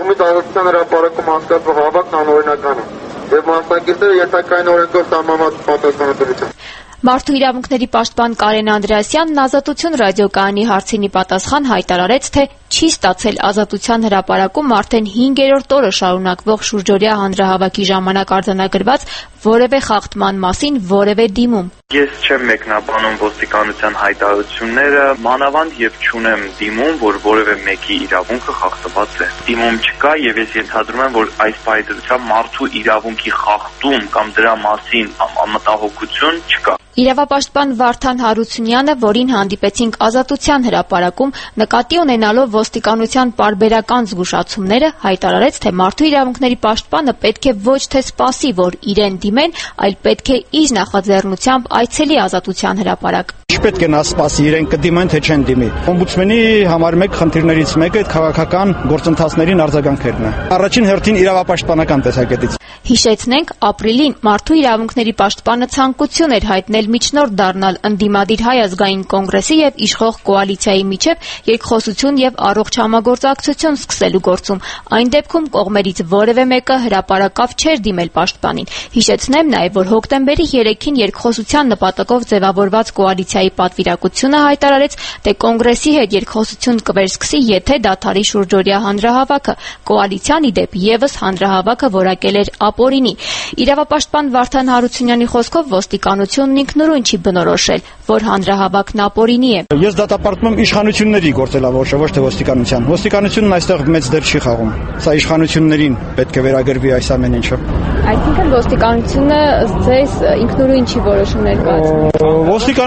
Speaker 17: Անցկացվող հավաքն անօրինական է եւ մասնակիցները երթակային օրենքով սահմանված պատասխանատվություն։
Speaker 10: Մարդու իրավունքների պաշտպան Կարեն Անդրեասյանն Ազատություն ռադիոկայանի հարցինի պատասխան հայտարարեց, թե չի ստացել Ազատության հրապարակում արդեն 5-րդ օրը շարունակվող շուրջօրյա հանրահավաքի ժամանակ արձանագրված որևէ խախտման մասին որևէ դիմում։
Speaker 18: Ես չեմ մեկնաբանում ոստիկանության հայտարարությունները, մանավանդ եւ չունեմ դիմում, որ որևէ մեկի իրավունքը խախտված է։ Դիմում չկա եւ ես ենթադրում եմ, որ այս պայծառությամբ մարդու իրավունքի խախտում կամ դրա մասին մտահոգություն չկա։
Speaker 10: Իրավապաշտպան Վարդան Հարությունյանը, որին հանդիպեցինք Ազատության հրապարակում, նկատի ունենալով ոստիկանության պարբերական զգուշացումները, հայտարարեց, թե մարդու իրավունքների պաշտպանը պետք է ոչ թե սպասի, որ իրեն դիմեն, այլ պետք է իր նախաձեռնությամբ այցելի Ազատության հրապարակ։
Speaker 19: Պետք է նա սպասի, իրեն կդիմեն, թե չեն դիմի։ Օմբուդսմենի համար մեկ խնդիրներից մեկը քաղաքական գործընթացներին արձագանքելն է։ Առաջին հերթին իրավապաշտպանական տեսակետից։
Speaker 10: Հիշեցնենք, ապրիլին մարդու իրավունքների պաշտպանը ցանկություն էր հայտնել միջնորդ դառնալ ընդդիմադիր Հայ ազգային կոնգրեսի եւ իշխող կոալիցիայի միջև երկխոսություն եւ առողջ համագործակցություն սկսելու գործում։ Այն դեպքում կողմերից որևէ մեկը հրապարակավ չէր դիմել պաշտպանին։ Հիշեցնեմ նաեւ, որ հոկտեմբերի 3-ին երկխոսության նպատակով ձևավորված կոալիցիայի պատվիրակությունը հայտարարեց, թե կոնգրեսի հետ երկխոսություն կվերսկսի, եթե դադարի շուրջօրյա հանրահավաքը։ Կոալիցիան ի դեպ եւս հանրահավաքը որակել էր ապօրինի։ Իրավապաշտպան Վարդան Հարությունյանի խոսքով ոստիկանությունն ինքնուրույն չի բնորոշել, որ հանրահավաքն ապօրինի է։
Speaker 19: Ես դատապարտում եմ իշխանությունների գործելավորը, ոչ թե ոստիկանության։ Ոստիկանությունն այստեղ մեծ դեր չի խաղում։ Սա իշխանություններին պետք է վերագրվի այս ամեն ինչը։
Speaker 10: Այսինքն ոստիկանությունը ըստ ձեզ ինքնուրույն չի որոշում ներկայացնում։
Speaker 19: Ոստիկանությունը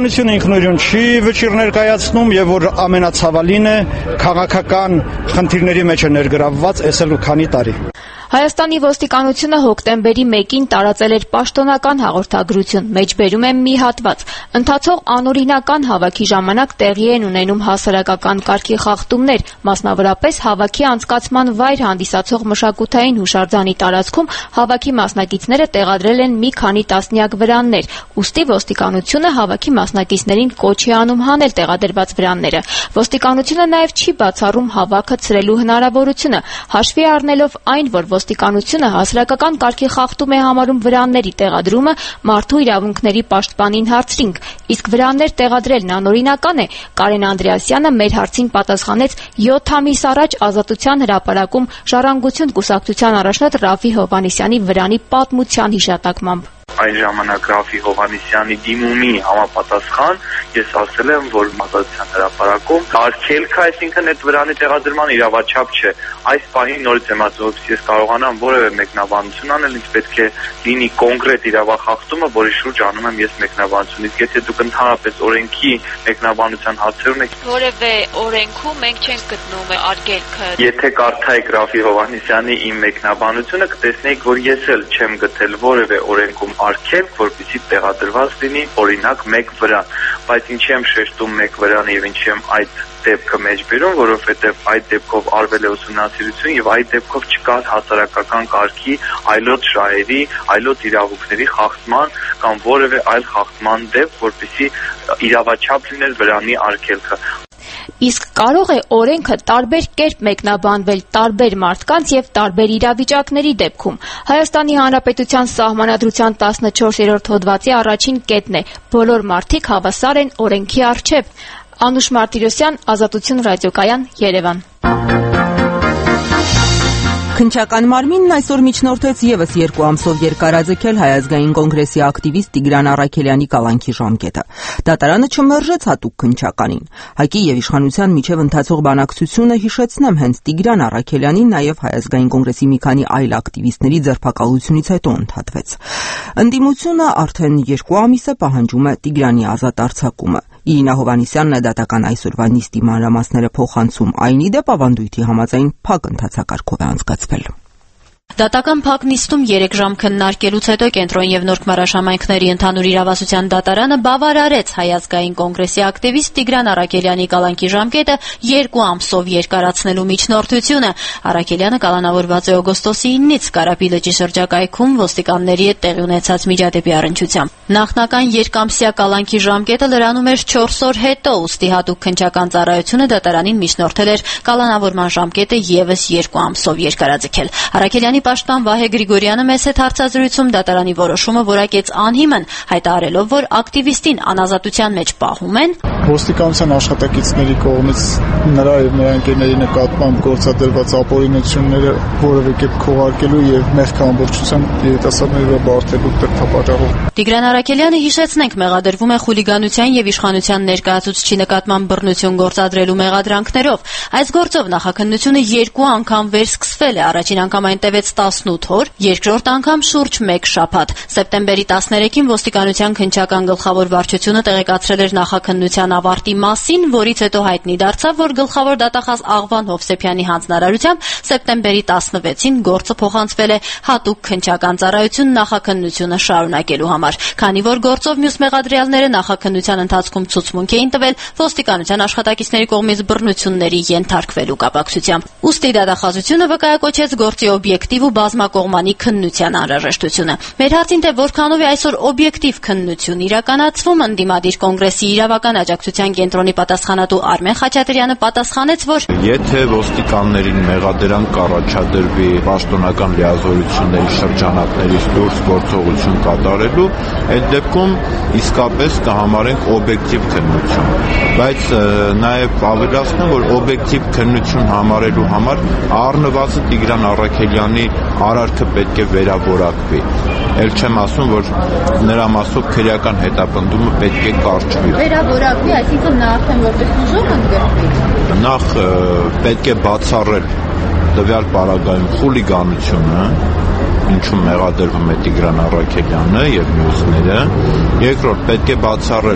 Speaker 19: ինքնուրույն չի վճիռ ներկայացնում եւ որ ամենացավալին է քաղաքական խնդիրների մեջ է ներգրավված այսօր քանի տարի։
Speaker 10: Հայաստանի ոստիկանությունը հոկտեմբերի 1-ին տարածել էր պաշտոնական հաղորդագրություն, մեջբերում եմ մի հատված։ Ընթացող անօրինական հավաքի ժամանակ տեղի են ունենում հասարակական կարգի խախտումներ, մասնավորապես հավաքի անցկացման վայր հանդիսացող մշակութային հուշարձանի տարածքում հավաքի մասնակիցները տեղադրել են մի քանի տասնյակ վրաններ, ուստի ոստիկանությունը հավաքի մասնակիցներին կոչ է անում հանել տեղադրված վրանները։ Ոստիկանությունը նաև չի բացառում հավաքը ցրելու հնարավորությունը, հաշվի առնելով այն, որ ոստիկանությունը հասարակական կարգի խախտում է համարում վրանների տեղադրումը մարդու իրավունքների պաշտպանին հարցրինք, իսկ վրաններ տեղադրելն անօրինական է, Կարեն Անդրեասյանը մեր հարցին պատասխանեց 7 ամիս առաջ Ազատության հրապարակում Ժառանգություն կուսակցության առաջնորդ Ռաֆի Հովհաննիսյանի վրանի պատմության հիշատակմամբ։
Speaker 18: Այն ժամանակ Ռաֆի Հովհաննիսյանի դիմումի համապատասխան ես ասել եմ, որ Ազատության հրապարակում արգելքը, այսինքն այդ վրանի տեղադրման իրավաչափ չէ։ Այս պահին նորից եմ ասում, որ ես կարողանամ որևէ մեկնաբանություն անել, ինձ պետք է լինի կոնկրետ իրավախախտումը, որի շուրջ անում եմ ես մեկնաբանություն։ Իսկ եթե դուք ընդհանրապես օրենքի մեկնաբանության հարցեր ունեք,
Speaker 10: որևէ օրենքում մենք չենք գտնում արգելքը։
Speaker 18: Եթե կարդայիք Ռաֆի Հովհաննիսյանի իմ մեկնաբանությունը, կտեսնեիք, որ ես էլ չեմ գտել որևէ օրենքում արգելք, որպեսզի տեղադրված լինի օրինակ մեկ վրան, բայց ինչի եմ շեշտում մեկ վրանը եւ ինչի եմ այդ դեպքը մեջբերում, որովհետեւ այդ դեպքով արվել է ուսումնասիրություն եւ այդ դեպքով չկար հասարակական կարգի այլոց շահերի, այլոց իրավունքների խախտման կամ որևէ այլ խախտման դեպք, որպեսզի իրավաչափ լիներ վրանի արգելքը։
Speaker 10: Իսկ կարող է օրենքը տարբեր կերպ մեկնաբանվել տարբեր մարդկանց եւ տարբեր իրավիճակների դեպքում։ Հայաստանի Հանրապետության Սահմանադրության 14-րդ հոդվածի առաջին կետն է. բոլոր մարդիկ հավասար են օրենքի առջև։ Անուշ Մարտիրոսյան, Ազատություն ռադիոկայան, Երևան։
Speaker 1: Քննչական մարմինն այսօր միջնորդեց եւս 2 ամսով երկարաձգել Հայ ազգային կոնգրեսի ակտիվիստ Տիգրան Առաքելյանի կալանքի ժամկետը։ Դատարանը չմերժեց հատուկ քննչականին։ ՀԱԿ-ի եւ իշխանության միջև ընթացող բանակցությունը, հիշեցնեմ, հենց Տիգրան Առաքելյանին նաեւ Հայ ազգային կոնգրեսի մի քանի այլ ակտիվիստների ձերբակալությունից հետո ընդհատվեց։ Ընդդիմությունը արդեն 2 ամիս է պահանջում է Տիգրանի ազատ արձակումը։ Իրինա Հովհաննիսյանն է դատական այսօրվա նիստի մանրամասները փոխանցում, այն ի դեպ ավանդույթի համաձայն փակ ընթացակարգով է անցկացվել։
Speaker 14: Դատական փակ նիստում 3 ժամ քննարկելուց հետո Կենտրոն եւ Նորք Մարաշամայնքների ընդհանուր իրավասության դատարանը բավարարեց Հայ ազգային կոնգրեսի ակտիվիստ Տիգրան Առաքելյանի կալանքի ժամկետը 2 ամսով երկարացնելու միջնորդությունը։ Առաքելյանը կալանավորված է օգոստոսի 9-ից Կարապի լճի շրջակայքում ոստիկանների հետ տեղի ունեցած միջադեպի առնչությամբ։ Նախնական երկամսյա կալանքի ժամկետը լրանում էր 4 օր հետո, ուստի հատուկ քննչական ծառայությունը դատարանին միջնորդել էր կալանավորման ժամկետը եւս 2 ամսով երկարաձգել։ Առաքելյանի պաշտպան Վահե Գրիգորյանը մեծ հետ հարցազրույցում դատարանի որոշումը որակեց անհիմն, հայտարարելով, որ ակտիվիստին անազատության մեջ պահում են
Speaker 6: ոստիկանության աշխատակիցների կողմից նրա եւ նրա ընկերների նկատմամբ գործադրված ապօրինությունները որևէ կերպ քողարկելու եւ մեղքամբողջությամբ երիտասարդների վրա բարդելու դրդապատճառով։
Speaker 14: Տիգրան Առաքելյանը, հիշեցնենք, մեղադրվում է խուլիգանության եւ իշխանության ներկայացուցչի նկատմամբ բռնություն գործադրելու մեղադրանքներով։ Այս գործով նախաքննությունը 2 անգամ վերսկսվել է, առաջին անգամ այն տևեց 18 օր, երկրորդ անգամ շուրջ 1 շաբաթ։ Սեպտեմբերի 13-ին ոստիկանության քննչական գլխավոր վարչությունը տեղեկացրել էր նախաքննության ավարտի մասին, որից հետո հայտնի դարձավ, որ գլխավոր դատախազ Աղվան Հովսեփյանի հանձնարարությամբ սեպտեմբերի 16-ին գործը փոխանցվել է հատուկ քննչական ծառայություն նախաքննությունը շարունակելու համար։ Քանի որ գործով մյուս մեղադրյալները նախաքննության ընթացքում ցուցմունք էին տվել ոստիկանության աշխատակիցների կողմից բռնությունների ենթարկվելու կապակցությամբ։ Ուստի դատախազությունը վկայակոչեց գործի օբյեկտիվ ու բազմակողմանի քննության անհրաժեշտությունը։ Մեր հարցին, թե որքանով է այսօր օբյեկտիվ քննություն իրականացվում, ընդդիմադիր կոնգրեսի իրավական աջակցության կենտրոնի պատասխանատու Արմեն Խաչատրյանը պատասխանեց, որ
Speaker 15: եթե ոստիկաններին մեղադրանք կառաջադրվի պաշտոնական լիազորությունների շրջանակներից դուրս գործողություն կատարելու, այդ դեպքում իսկապես կհամարենք օբյեկտիվ քննություն։ Բայց նաև ավելացնում, որ օբյեկտիվ քննություն համարելու համար առնվազն Տիգրան Առաքելյանի արարքը պետք է վերավորակվի։ Էլ չեմ ասում, որ նրա մասով քրեական հետապնդումը պետք է կարճվի։
Speaker 10: Վերավորակվի, այսինքն նա արդեն որպես ուժով ընդգրկվի։
Speaker 15: Նախ պետք է բացառել տվյալ պարագայում խուլիգանությունը,
Speaker 20: ինչու մեղադրվում է Տիգրան Առաքելյանը եւ մյուսները։ Երկրորդ, պետք է բացառել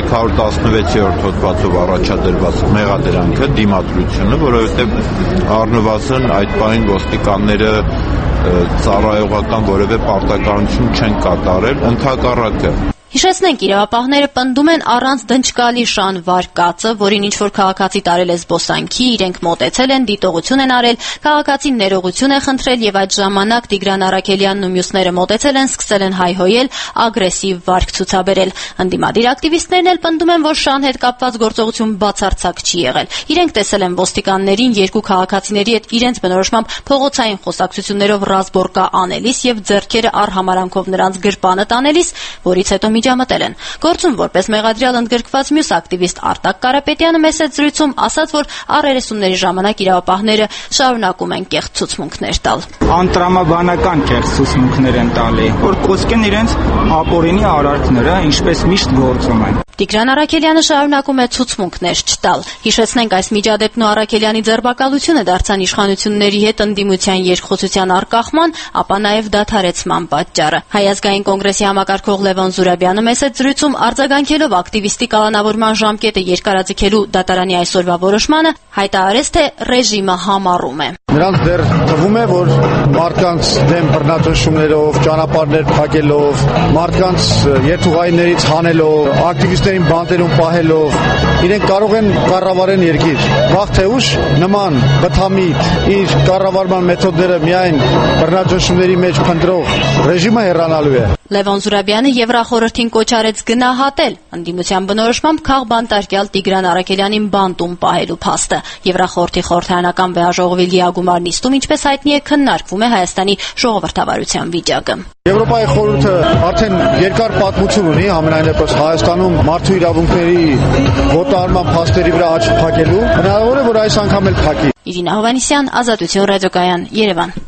Speaker 20: 316-րդ հոդվածով առաջադրված մեղադրանքը, դիմադրությունը, որովհետեւ առնվազն այդ բանին ոստիկանները ծառայողական որևէ պարտականություն չեն կատարել, ընդհակառակը։
Speaker 14: Հիշեցնենք, իրավապահները պնդում են առանց դնչկալի Շան Վարկածը, որին ինչ-որ քաղաքացի տարել է զբոսանքի, իրենք մոտեցել են, դիտողություն են արել, քաղաքացին ներողություն է խնդրել եւ այդ ժամանակ Տիգրան Առաքելյանն ու մյուսները մոտեցել են, սկսել են հայհոյել, ագրեսիվ վարք ցուցաբերել։ Ընդդիմադիր ակտիվիստներն էլ պնդում են, որ Շան հետ կապված գործողություն բացարձակ չի եղել։ Իրենք տեսել են ոստիկաններին երկու քաղաքացիների հետ իրենց բնորոշմամբ փողոցային խոսակցություններով ռազմորկա անելիս եւ ձեռքերը առհամարանքով նրանց գրպանը տանելիս, որից հետո միջամտել են։ Գործում որպես մեղադրյալ ընդգրկված մյուս ակտիվիստ Արտակ Կարապետյանը մեծ զրույցում ասաց, որ առերեսումների ժամանակ իրավապահները շարունակում են կեղծ ցուցմունքներ տալ։
Speaker 19: Անտրամաբանական կեղծ ցուցմունքներ են տալի, որ կոսկեն իրենց ապօրինի արարքները, ինչպես միշտ գործում են։
Speaker 14: Տիգրան Առաքելյանը շարունակում է ցուցմունքներ չտալ։ Հիշեցնենք, այս միջադեպն ու Առաքելյանի ձերբակալությունը դարձան իշխանությունների հետ ընդդիմության երկխոսության արկախման, ապա նաև դադարեցման պատճառը։ Հայ ազգային կոնգրեսի համակարգող Լևոն Զուրաբյանը մեծ զրույցում արձագանքելով ակտիվիստի կալանավորման ժամկետը երկարաձգելու դատարանի այսօրվա որոշմանը հայտարարեց, թե ռեժիմը համառում է։
Speaker 2: Նրանց դեռ թվում է, որ մարդկանց դեմ բռնաճնշումներով, ճանապարհներ փակելով, մարդկանց երթուղայիններից հանելով, ակտիվիստներին բանտերում պահելով, իրենք կարող են կառավարեն երկիր։ Վաղ թե ուշ նման բթամիտ իր կառավարման մեթոդները միայն բռնաճնշումների մեջ փնտրող ռեժիմը հեռանալու է։
Speaker 14: Լևոն Զուրաբյանը Եվրախորհրդին կոչ արեց գնահատել ընդդիմության բնորոշմամբ քաղբանտարկյալ Տիգրան Առաքելյանին բանտում պահելու փաստը։ Եվրախորհրդի խորհրդարանական վեհաժողովի լիագումար նիստում, ինչպես հայտնի է, քննարկվում է Հայաստանի ժողովրդավարության վիճակը։
Speaker 2: Եվրոպայի խորհուրդը արդեն երկար պատմություն ունի, ամենայնպես Հայաստանում մարդու իրավունքների ոտարման փաստերի վրա աչք փակելու, հնարավոր է, որ այս անգամ էլ փակի։
Speaker 14: Իրինա Հովհաննիսյան, Ազատություն ռադիոկայան, Երևան։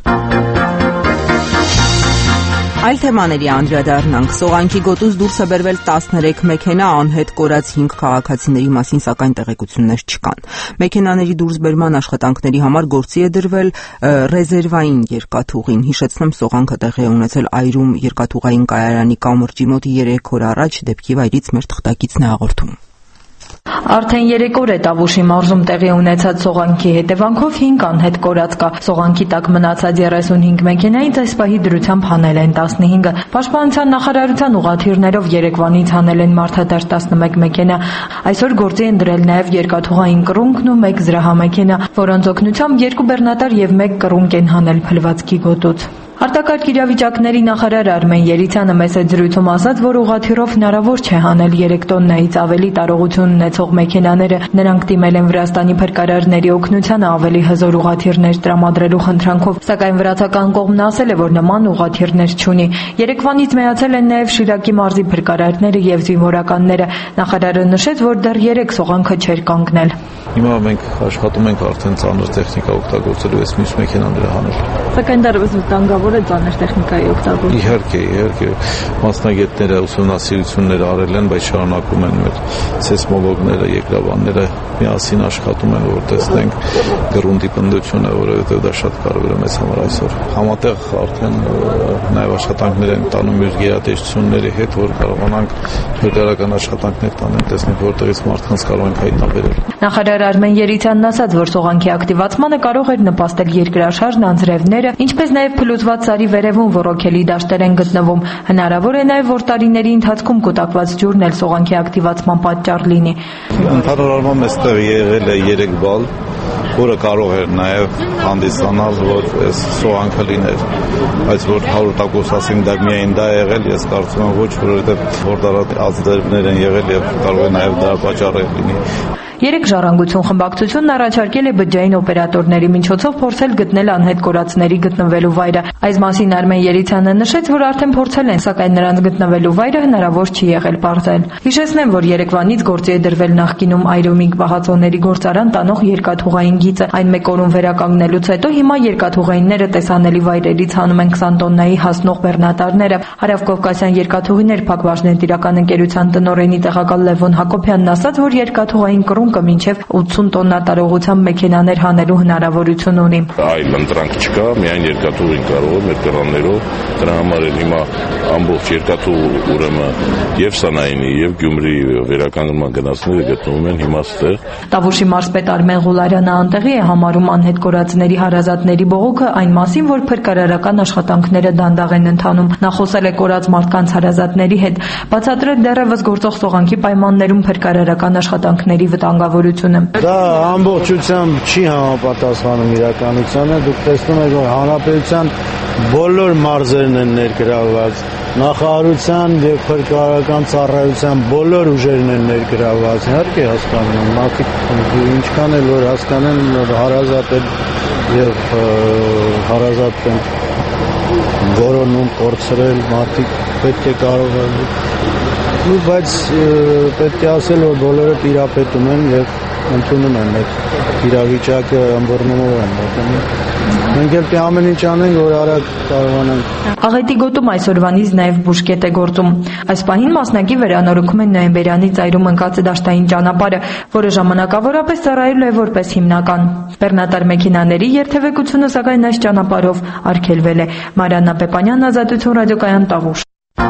Speaker 1: Այլ թեմաների անդրադառնանք։ Սողանքի գոտուց դուրս է բերվել 13 մեքենա, անհետ կորած 5 քաղաքացիների մասին սակայն տեղեկություններ չկան։ Մեքենաների դուրսբերման աշխատանքների համար գործի է դրվել ռեզերվային երկաթուղին։ Հիշեցնեմ, սողանքը տեղի է ունեցել Այրում երկաթուղային կայարանի կամրջի մոտ 3 օր առաջ, դեպքի վայրից մեր թղթակիցն է հաղորդում։
Speaker 21: Արդեն 3 օր է Տավուշի մարզում տեղի ունեցած սողանքի հետևանքով 5 անհետ կորած կա։ Սողանքի տակ մնացած 35 մեքենայից այս պահի դրությամբ հանել են 15-ը։ Պաշտպանության նախարարության ուղղաթիռներով Երևանից հանել են մարդատար 11 մեքենա։ Այսօր գործի են դրել նաև երկաթուղային կռունկն ու 1 զրահամեքենա, որոնց օգնությամբ 2 բեռնատար եւ 1 կռունկ են հանել Փլվածքի գոտուց։ Արտակարգ իրավիճակների նախարար Արմեն Երիցյանը մեծ զրույցում ասաց, որ ուղղաթիռով հնարավոր չէ հանել 3 տոննայից ավելի տարողություն ունեցող մեքենաները։ Նրանք դիմել են Վրաստանի փրկարարների օգնությանը ավելի հզոր ուղղաթիռներ տրամադրելու խնդրանքով, սակայն վրացական կողմն ասել է, որ նման ուղղաթիռներ չունի։ Երևանից միացել են նաև Շիրակի մարզի փրկարարները եւ զինվորականները։ Նախարարը նշեց, որ դեռ 3 սողանքը չէր կանգնել։
Speaker 20: Հիմա մենք աշխատում ենք արդեն ծանր տեխնիկա օգտագործելու այս մյուս մեքենաները հանել։
Speaker 21: Սակայն դեռևս վտանգավոր է ծանր տեխնիկայի օգտագործումը։
Speaker 20: Իհարկե, մասնագետները ուսումնասիրություններ արել են, բայց շարունակում են մեր սեյսմոլոգները, երկրաբանները միասին աշխատում են, որ տեսնենք գրունդի պնդությունը, որովհետև դա շատ կարևոր է մեզ համար այսօր։ Համատեղ արդեն նաև աշխատանքներ են տանում մեր գերատեսչությունների հետ, որ կարողանանք փրկարարական աշխատանքներ տանենք, տեսնենք որտեղից մարդկանց կարող ենք հայտնաբերել։
Speaker 21: Նախարար Արմեն Երիցյանն ասաց, որ սողանքի ակտիվացմանը կարող էր նպաստել երկրաշարժն, անձրևները, ինչպես նաև փլուզված սարի վերևում ռոքելի դաշտեր են գտնվում։ Հնարավոր է նաև, որ տարիների ընթացքում կուտակված ջուրն էլ սողանքի ակտիվացման պատճառ լինի։
Speaker 20: Ընդհանուր առմամբ այստեղ եղել է 3 բալ, որը կարող էր նաև հանդիսանալ, որ այս սողանքը լիներ, բայց որ 100% ասենք դա միայն դա եղել, ես կարծում եմ ոչ, որովհետև հորդարատ ազդերներ են եղել եւ կարող է նաև դա պատճառ լինի։
Speaker 21: 3 ժառանգություն խմբակցությունն առաջարկել է բջջային օպերատորների միջոցով փորձել գտնել անհետ կորածների գտնվելու վայրը։ Այս մասին Արմեն Երիցյանը նշեց, որ արդեն փորձել են, սակայն նրանց գտնվելու վայրը հնարավոր չի եղել պարզել։ Հիշեցնեմ, որ Երևանից գործի է դրվել նախկինում Այրոմիկ բահածոների գործարան տանող երկաթուղային հանգիծը։ Այն մեկ օրում վերականգնելուց հետո հիմա երկաթուղայինները տեսանելի վայրերից հանում են 20 տոննայի հասնող բեռնատարները։ Հարավկովկասյան երկաթուղիներ փակbaşնետիրական ընկերության տնօրենի տեղակալ Լևոն Հակոբյանն ասաց, որ երկաթուղային կռունկը մինչև 80 տոննա տարողությամբ մեքենաներ հանելու հնարավորություն ունի։
Speaker 15: Այլ ընտրանք չկա, միայն երկաթուղին կարող է մեր կրաններով, դրա համար էլ հիմա ամբողջ երկաթուղ ուրեմն եւ Սանայինի եւ Գյումրի վերականգնման գնացները գտնվում են հիմա ստեղ։
Speaker 21: Տավուշի մարզպետ Արմեն Ղուլարյանը անտեղի է համարում անհետ կորածների հարազատների բողոքը այն մասին, որ փրկարարական աշխատանքները դանդաղ են ընթանում։ Նա խոսել է կորած մարդկանց հարազատների հետ, բացատրել դեռևս գործող սողանքի պայմաններում փրկարարական աշխատանքների վտանգավորությունը։
Speaker 2: Դա ամբողջությամբ չի համապատասխանում իրականությանը։ Դուք տեսնում եք, որ հանրապետության բոլոր մարզերն են ներգրավված, նախարարության եւ փրկարարական ծառայության բոլոր ուժերն են ներգրավված։ Իհարկե հասկանում եմ, մարդիկ ինչքան էլ որ հասկանեն, որ հարազատ են եւ հարազատ են որոնում կորցրել, մարդիկ պետք է կարող բայց պետք է ասել, որ բոլորը տիրապետում են եւ ընդունում են այդ իրավիճակը, ըմբռնումով են մոտենում։ Մենք էլ ամեն ինչ անենք, որ արագ կարողանանք։
Speaker 21: Աղետի գոտում այսօրվանից նաև բուժկետ է գործում։ Այս պահին մասնակի վերանորոգում են նոյեմբերյանի ծայրում ընկած դաշտային ճանապարհը, որը ժամանակավորապես ծառայել է որպես հիմնական։ Բեռնատար մեքենաների երթևեկությունը սակայն այս ճանապարհով արգելվել է։ Մարիաննա Պեպանյան, Ազատություն ռադիոկայան, Տավուշ։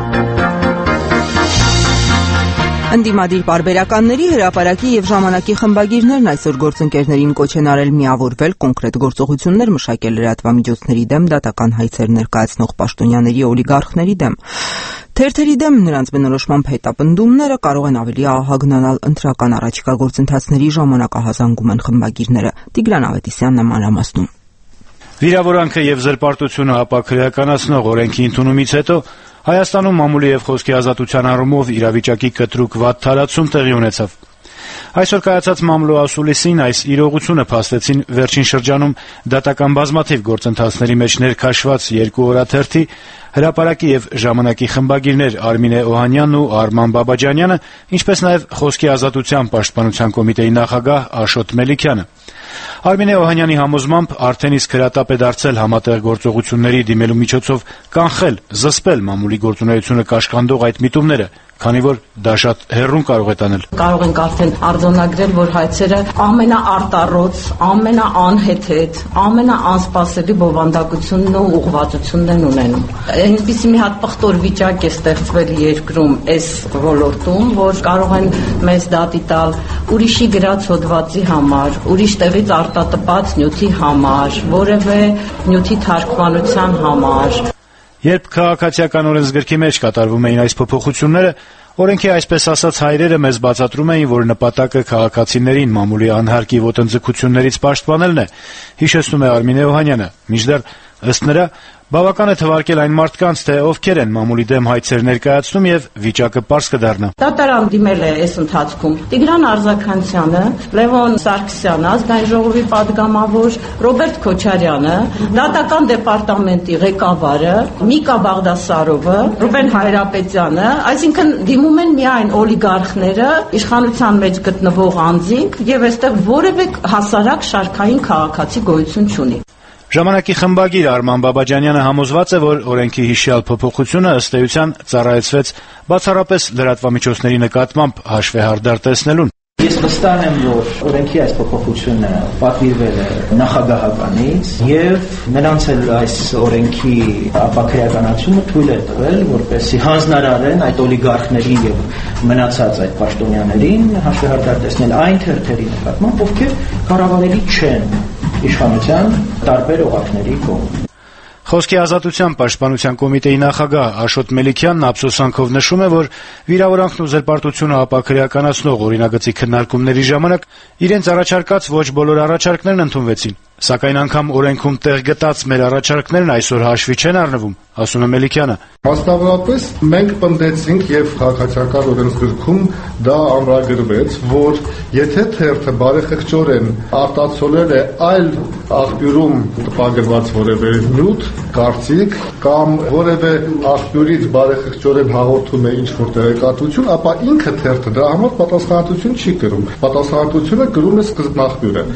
Speaker 1: Ընդդիմադիր պարբերականների, հրապարակի եւ ժամանակի խմբագիրներն այսօր գործընկերներին կոչ են արել միավորվել կոնկրետ գործողություններ մշակել լրատվամիջոցների դեմ, դատական հայցեր ներկայացնող պաշտոնյաների օլիգարխների դեմ։ Թերթերի դեմ նրանց բնորոշմամբ հետապնդումները կարող են ավելի ահագնանալ ընտրական առաջիկա գործընթացների ժամանակահազանգում են խմբագիրները։ Տիգրան Ավետիսյանն է մանրամասնում։
Speaker 19: Վիրավորանքը եւ զրպարտությունը ապաքրեականացնող օրենքի ընդունումից հետո Հայաստանում մամուլի եւ խոսքի ազատության առումով իրավիճակի կտրուկ վատ թարացում տեղի ունեցավ։ Այսօր կայացած մամլո ասուլիսին այս իրողությունը փաստեցին վերջին շրջանում դատական բազմաթիվ գործընթացների մեջ ներքաշված երկու օրաթերթի հրապարակի եւ ժամանակի խմբագիրներ Արմինե Օհանյանն ու Արման Բաբաջանյանը, ինչպես նաեւ խոսքի ազատության պաշտպանության կոմիտեի նախագահ Աշոտ Մելիքյանը։ Արմինե Օհանյանի համոզմամբ արդեն իսկ հրատապ է դարձել համատեղ գործողությունների դիմելու միջոցով կանխել, զսպել մամուլի գործունեությունը կաշկանդող այդ միտումները, քանի որ դա շատ հեռուն կարող է տանել։
Speaker 4: Կարող ենք արդեն արձանագրել, որ հայցերը ամենաարտառոց, ամենաանհեթեթ, ամենաանսպասելի բովանդակությունն ու ուղղվածությունն են ունենում։ Այնպիսի մի հատ պղտոր վիճակ է ստեղծվել երկրում այս ոլորտում, որ կարող են մեզ դատի տալ ուրիշի գրած հոդվածի համար, ուրիշ տեղից արտատպած նյութի համար, որևէ նյութի թարգմանության համար։
Speaker 19: Երբ քաղաքացիական օրենսգրքի մեջ կատարվում էին այս փոփոխությունները, օրենքի այսպես ասած հայրերը մեզ բացատրում էին, որ նպատակը քաղաքացիներին մամուլի անհարկի ոտնձգություններից պաշտպանելն է, հիշեցնում է Արմինե Օհանյանը, մինչդեռ ըստ նրա բավական է թվարկել այն մարդկանց, թե ովքեր են մամուլի դեմ հայցեր ներկայացնում եւ վիճակը պարզ կդառնա։
Speaker 4: Դատարան դիմել է այս ընթացքում Տիգրան Արզականցյանը, Լևոն Սարգսյանը, ազգային ժողովի падգամավոր, Ռոբերտ Քոչարյանը, դատական դեպարտամենտի ղեկավարը, Միկա Բաղդասարովը, Ռուբեն Հայրապետյանը, այսինքն դիմում են միայն օլիգարխները, իշխանության մեջ գտնվող անձինք եւ այստեղ որևէ հասարակ շարքային քաղաքացի գոյություն չունի։
Speaker 19: Ժամանակի խմբագիր Արման Բաբաջանյանը համոզված է, որ օրենքի հիշյալ փոփոխությունը ըստ էության ծառայեցվեց բացառապես լրատվամիջոցների նկատմամբ հաշվեհարդար տեսնելուն։
Speaker 22: Ես վստահ եմ, որ օրենքի այս փոփոխությունը պատվիրվել է նախագահականից եւ նրանց էլ այս օրենքի ապաքրեականացումը թույլ է տվել, որպեսզի հանձնարարեն այդ օլիգարխներին եւ մնացած այդ պաշտոնյաներին հաշվեհարդար տեսնել այն թերթերի նկատմամբ, ովքեր կառավարելի չեն իշխանության տարբեր օղակների կողմից։
Speaker 19: Խոսքի ազատության պաշտպանության կոմիտեի նախագահ Աշոտ Մելիքյանն ափսոսանքով նշում է, որ վիրավորանքն ու զրպարտությունը ապաքրեականացնող օրինագծի քննարկումների ժամանակ իրենց առաջարկած ոչ բոլոր առաջարկներն ընդունվեցին, սակայն անգամ օրենքում տեղ գտած մեր առաջարկներն այսօր հաշվի չեն առնվում, ասում է Մելիքյանը։
Speaker 23: Մասնավորապես մենք պնդեցինք եւ քաղաքացիական օրենսգրքում դա ամրագրվեց, որ եթե թերթը բարեխղճորեն արտացոլել է այլ աղբյուրում տպագրված որևէ նյութ, կարծիք կամ որևէ աղբյուրից բարեխղճորեն հաղորդում է ինչ-որ տեղեկատվություն, ապա ինքը թերթը դրա համար պատասխանատվություն չի կրում։ Պատասխանատվությունը կրում է սկզբնաղբյուրը։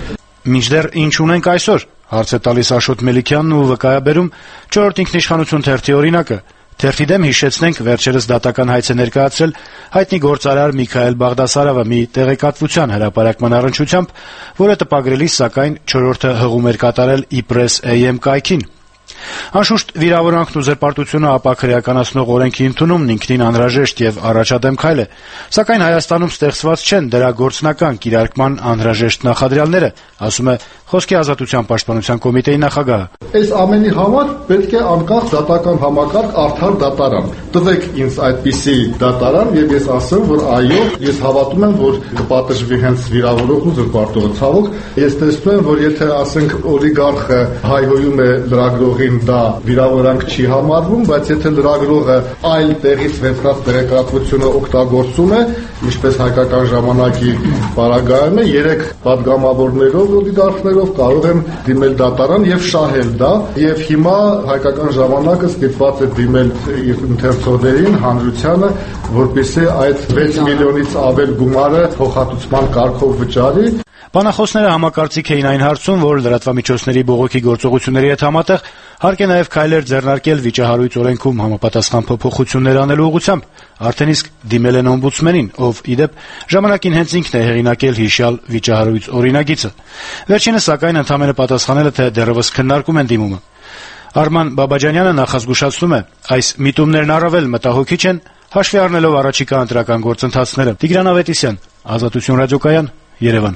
Speaker 19: Մինչդեռ ինչ ունենք այսօր, հարց է տալիս Աշոտ Մելիքյանն ու վկայաբերում 4-րդ ինքնիշխանություն թերթի օրինակը։ Թերթի դեմ հիշեցնենք վերջերս դատական հայց է ներկայացրել հայտնի գործարար Միքայել Բաղդասարովը մի տեղեկատվության հրապարակման առնչությամբ, որը տպագրելիս սակայն 4-րդը հղում էր կատարել iPress.am կայքին։ Անշուշտ վիրավորանքն ու զրպարտությունը ապաքրեականացնող օրենքի ընդունումն ինքնին անհրաժեշտ եւ առաջադեմ քայլ է, սակայն Հայաստանում ստեղծված չեն դրա գործնական կիրարկման անհրաժեշտ նախադրյալները, ասում է Խոսքի ազատության պաշտպանության կոմիտեի նախագահը։
Speaker 23: Այս ամենի համար պետք է անկախ դատական համակարգ արդար դատարան։ Տվեք ինձ այդպիսի դատարան եւ ես ասեմ, որ այո, ես հավատում եմ, որ կպատժվի հենց վիրավորողն ու զրպարտողը։ Ցավոք, ես տեսնում եմ, որ եթե ասենք օլիգարխը հայհոյում է լրագրողին, դա վիրավորանք չի համարվում, բայց եթե լրագրողը այլ տեղից վերցրած տեղեկատվությունը օգտագործում է, ինչպես հայկական ժամանակի պարագայում է, 3 պատգամավորներով օլիգարխներով կարող են դիմել դատարան եւ շահել դա, եւ հիմա հայկական ժամանակը ստիպված է դիմել իր ընթերցողներին, հանրությանը, որպեսզի այդ 6 միլիոնից ավել գումարը փոխհատուցման կարգով վճարի։
Speaker 19: Բանախոսները համակարծիք էին այն հարցում, որ լրատվամիջոցների բողոքի գործողությունների հետ համատեղ հարկ է նաև քայլեր ձեռնարկել վիճահարույց օրենքում համապատասխան փոփոխություններ անելու ուղղությամբ, արդեն իսկ դիմել են օմբուդսմենին, ով ի դեպ ժամանակին հենց ինքն է հեղինակել հիշյալ վիճահարույց օրինագիծը։ Վերջինս սակայն ընդհանրապես պատասխանել է, թե դեռևս քննարկում են դիմումը։ Արման Բաբաջանյանը նախազգուշացնում է, այս միտումներն առավել մտահոգիչ են, հաշվի առնելով առաջիկա ընտրական գործընթացները։ Տիգրան Ավետիսյան, Ազատություն ռադիոկայան, Երևան։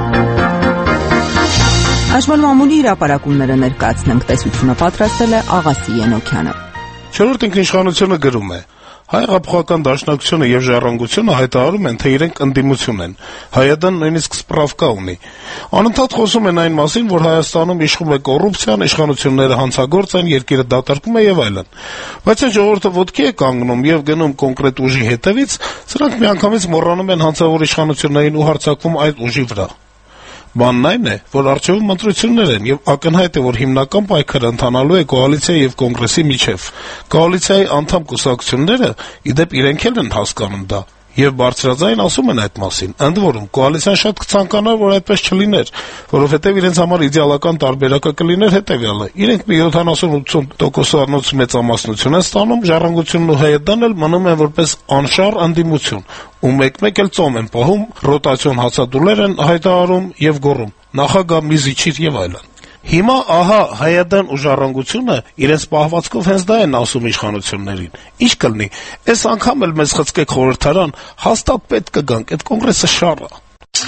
Speaker 1: Աշխարհ մամուլի հրապարակումները ներկայացնենք, տեսությունը պատրաստել է Աղասի Ենոքյանը։
Speaker 15: 4-րդ ինքնիշխանությունը գրում է. Հայ-հեղափոխական դաշնակցությունը եւ ժառանգությունը հայտարարում են, թե իրենք ընդդիմություն են։ Հայաստան նույնիսկ սպրավկա ունի։ Անընդհատ խոսում են այն մասին, որ Հայաստանում իշխում է կոռուպցիան, իշխանությունները հանցագործ են, երկիրը դատարկում է եւ այլն։ Բայց այն ժողովուրդը ոտքի է կանգնում եւ գնում կոնկրետ ուժի հետևից, սրանք միանգամից մոռանում են հանցավոր իշխանություններին ու հարձակվում այդ ուժի վրա։ Բանն այն է, որ առջևում ընտրություններ են եւ ակնհայտ է, որ հիմնական պայքարը ընթանալու է կոալիցիայի եւ կոնգրեսի միջեւ։ Կոալիցիայի անդամ կուսակցությունները ի դեպ իրենք էլ են հասկանում դա եւ բարձրաձայն ասում են այդ մասին։ Ընդ որում կոալիցիան շատ կցանկանար, որ այդպես չլիներ, որովհետեւ իրենց համար իդեալական տարբերակը կլիներ հետեւյալը. իրենք մի 70-80%-անոց մեծամասնություն են ստանում, ժառանգությունն ու ՀՅԴ-ն էլ մնում են որպես անշառ ընդդիմություն, ու մեկ-մեկ էլ ծոմ են պահում, ռոտացիոն հացադուլեր են հայտարարում եւ գոռում. նախագահ մի զիջիր եւ այլն։ Հիմա ահա ՀՅԴ-ն ու ժառանգությունը իրենց պահվածքով հենց դա են ասում իշխանություններին։ Ինչ կլինի, այս անգամ էլ մեզ խցկեք խորհրդարան, հաստատ պետք կգանք, այդ կոնգրեսը շառ է։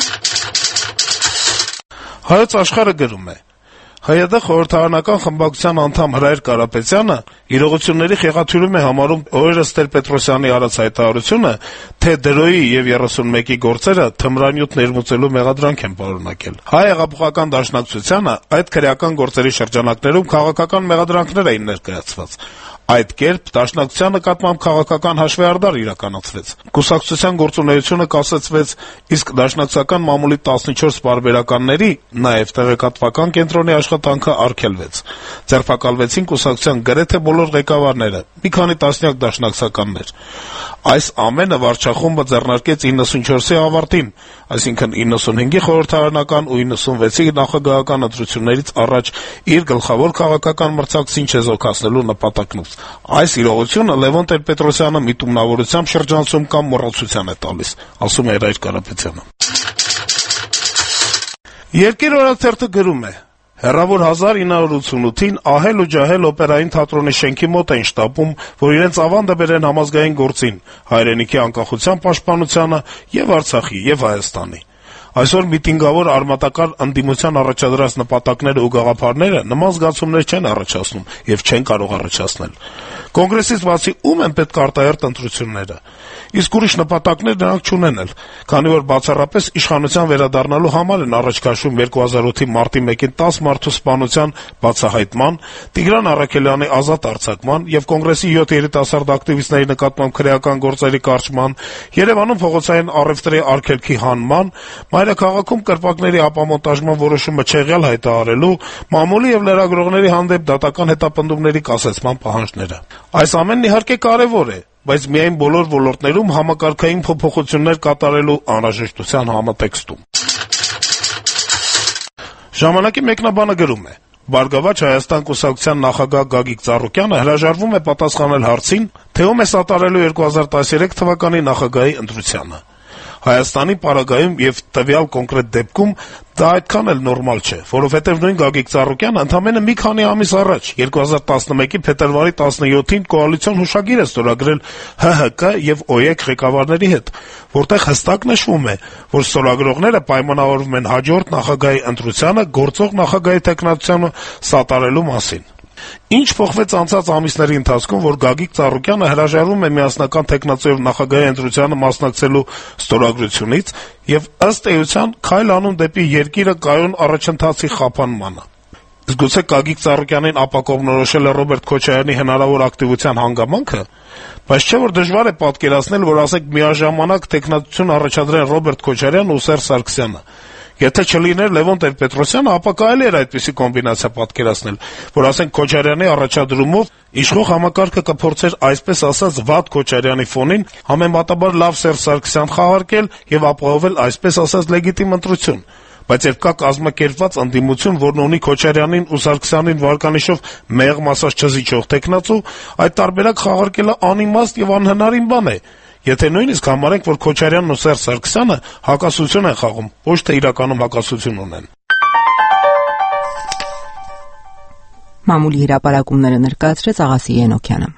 Speaker 15: Հայոց Աշխարհը գրում է. ՀՅԴ խորհրդարանական խմբակցության անդամ Հրայր Կարապետյանը իրողությունների խեղաթյուրում է համարում օրերս Տեր-Պետրոսյանի արած հայտարարությունը, թե դրոյի եւ 31-ի գործերը թմրանյութ ներմուծելու մեղադրանք են պարունակել։ Հայ հեղափոխական դաշնակցությանը այդ քրեական գործերի շրջանակներում քաղաքական մեղադրանքներ էին ներկայացված։ Այդ կերպ դաշնակցության նկատմամբ քաղաքական հաշվեհարդար իրականացվեց։ Կուսակցության գործունեությունը կասեցվեց, իսկ դաշնակցական մամուլի 14 պարբերականների, նաև տեղեկատվական կենտրոնի աշխատանքը արգելվեց։ Ձերբակալվեցին կուսակցության գրեթե բոլոր ղեկավարները, մի քանի տասնյակ դաշնակցականներ։ Այս ամենը վարչախումբը ձեռնարկեց 94-ի ավարտին, այսինքն 95-ի խորհրդարանական ու 96-ի նախագահական ընտրություններից առաջ իր գլխավոր քաղաքական մրցակցին չեզոքացնելու նպատակով։ Այս իրողությունը Լևոն Տեր-Պետրոսյանը միտումնավորությամբ շրջանցում կամ մոռացության է տալիս, ասում է Հրայր Կարապետյանը։ Երկիր օրաթերթը գրում է. Հեռավոր 1988-ին ահել ու ջահել օպերային թատրոնի շենքի մոտ էին շտապում, որ իրենց ավանդը բերեն համազգային գործին, հայրենիքի անկախության պաշտպանությանը եւ Արցախի եւ Հայաստանի։ Այսօր միտինգավոր արմատակար ընդդիմության առաջադրած նպատակները ու գաղափարները նման զգացումներ չեն առաջացնում եւ չեն կարող առաջացնել։ Կոնգրեսից բացի ում են պետք արտահերթ ընտրությունները։ Իսկ ուրիշ նպատակներ նրանք չունեն էլ, քանի որ բացառապես իշխանության վերադառնալու համար են առաջ քաշում 2008-ի մարտի 1-ին 10 մարդու սպանության բացահայտման, Տիգրան Առաքելյանի ազատ արձակման եւ Կոնգրեսի 7 երիտասարդ ակտիվիստների նկատմամբ քրեական գործերի կարճման, Երևանում փողոցային առևտրի արգելքի հանման, Մայրաքաղաքում կրպակների ապամոնտաժման որոշումը չեղյալ հայտարարելու, մամուլի եւ լրագրողների հանդեպ դատական հետապնդումների կասեցման պահանջները։ Այս ամենն իհարկե կարեւոր է, բայց միայն բոլոր ոլորտներում համակարգային փոփոխություններ կատարելու անհրաժեշտության համատեքստում։
Speaker 7: Ժամանակի մեկնաբանը գրում է. «Բարգավաճ Հայաստան կուսակցության նախագահ Գագիկ Ծառուկյանը հրաժարվում է պատասխանել հարցին, թե ում է սատարելու 2013 թվականի նախագահի ընտրությանը։ Հայաստանի պարագայում եւ տվյալ կոնկրետ դեպքում դա այդքան էլ նորմալ չէ, որովհետեւ նույն Գագիկ Ծառուկյանը ընդամենը մի քանի ամիս առաջ 2011-ի փետրվարի 17-ին կոալիցիոն հուշագիր է ստորագրել ՀՀԿ եւ ՕԵԿ ղեկավարների հետ, որտեղ հստակ նշվում է, որ ստորագրողները պայմանավորվում են հաջորդ նախագահի ընտրությանը գործող նախագահի տեխնատությանը սատարելու մասին։ Ինչ փոխվեց անցած ամիսների ընթացքում, որ Գագիկ Ծառուկյանը հրաժարվում է միասնական տեխնացիով նախագահի ընտրությանը մասնակցելու ստորագրությունից եւ ըստ էության քայլ անում դեպի երկիրը կայուն առաջընթացի խափանմանը։ Իսկ գուցե Գագիկ Ծառուկյանին ապակողմնորոշել է Ռոբերտ Քոչարյանի հնարավոր ակտիվության հանգամանքը, բայց չէ որ դժվար է պատկերացնել, որ ասենք միաժամանակ տեխնատություն առաջադրեն Ռոբերտ Քոչարյանն ու Սերժ Սարգսյանը։ Եթե չլիներ Լևոն Տեր-Պետրոսյանը, ապա կարելի էր այդպիսի կոմբինացիա պատկերացնել, որ ասենք Քոչարյանի առաջադրումով իշխող համակարգը կփորձեր այսպես ասած վատ Քոչարյանի ֆոնին համեմատաբար լավ Սերժ Սարգսյան խաղարկել եւ ապահովել այսպես ասած լեգիտիմ ընտրություն։ Բայց երբ կա կազմակերպված ընդդիմություն, որն ունի Քոչարյանին ու Սարգսյանին վարկանիշով մեղմ ասած չզիջող տեխնացու, այդ տարբերակ խաղարկելը անիմաստ եւ անհնարին բան է։ Եթե նույնիսկ համարենք, որ Քոչարյանն ու Սերժ Սարգսյանը հակասություն են խաղում, ոչ թե իրականում հակասություն ունեն։
Speaker 1: Մամուլի հրապարակումները ներկայացրեց Աղասի Ենոքյանը։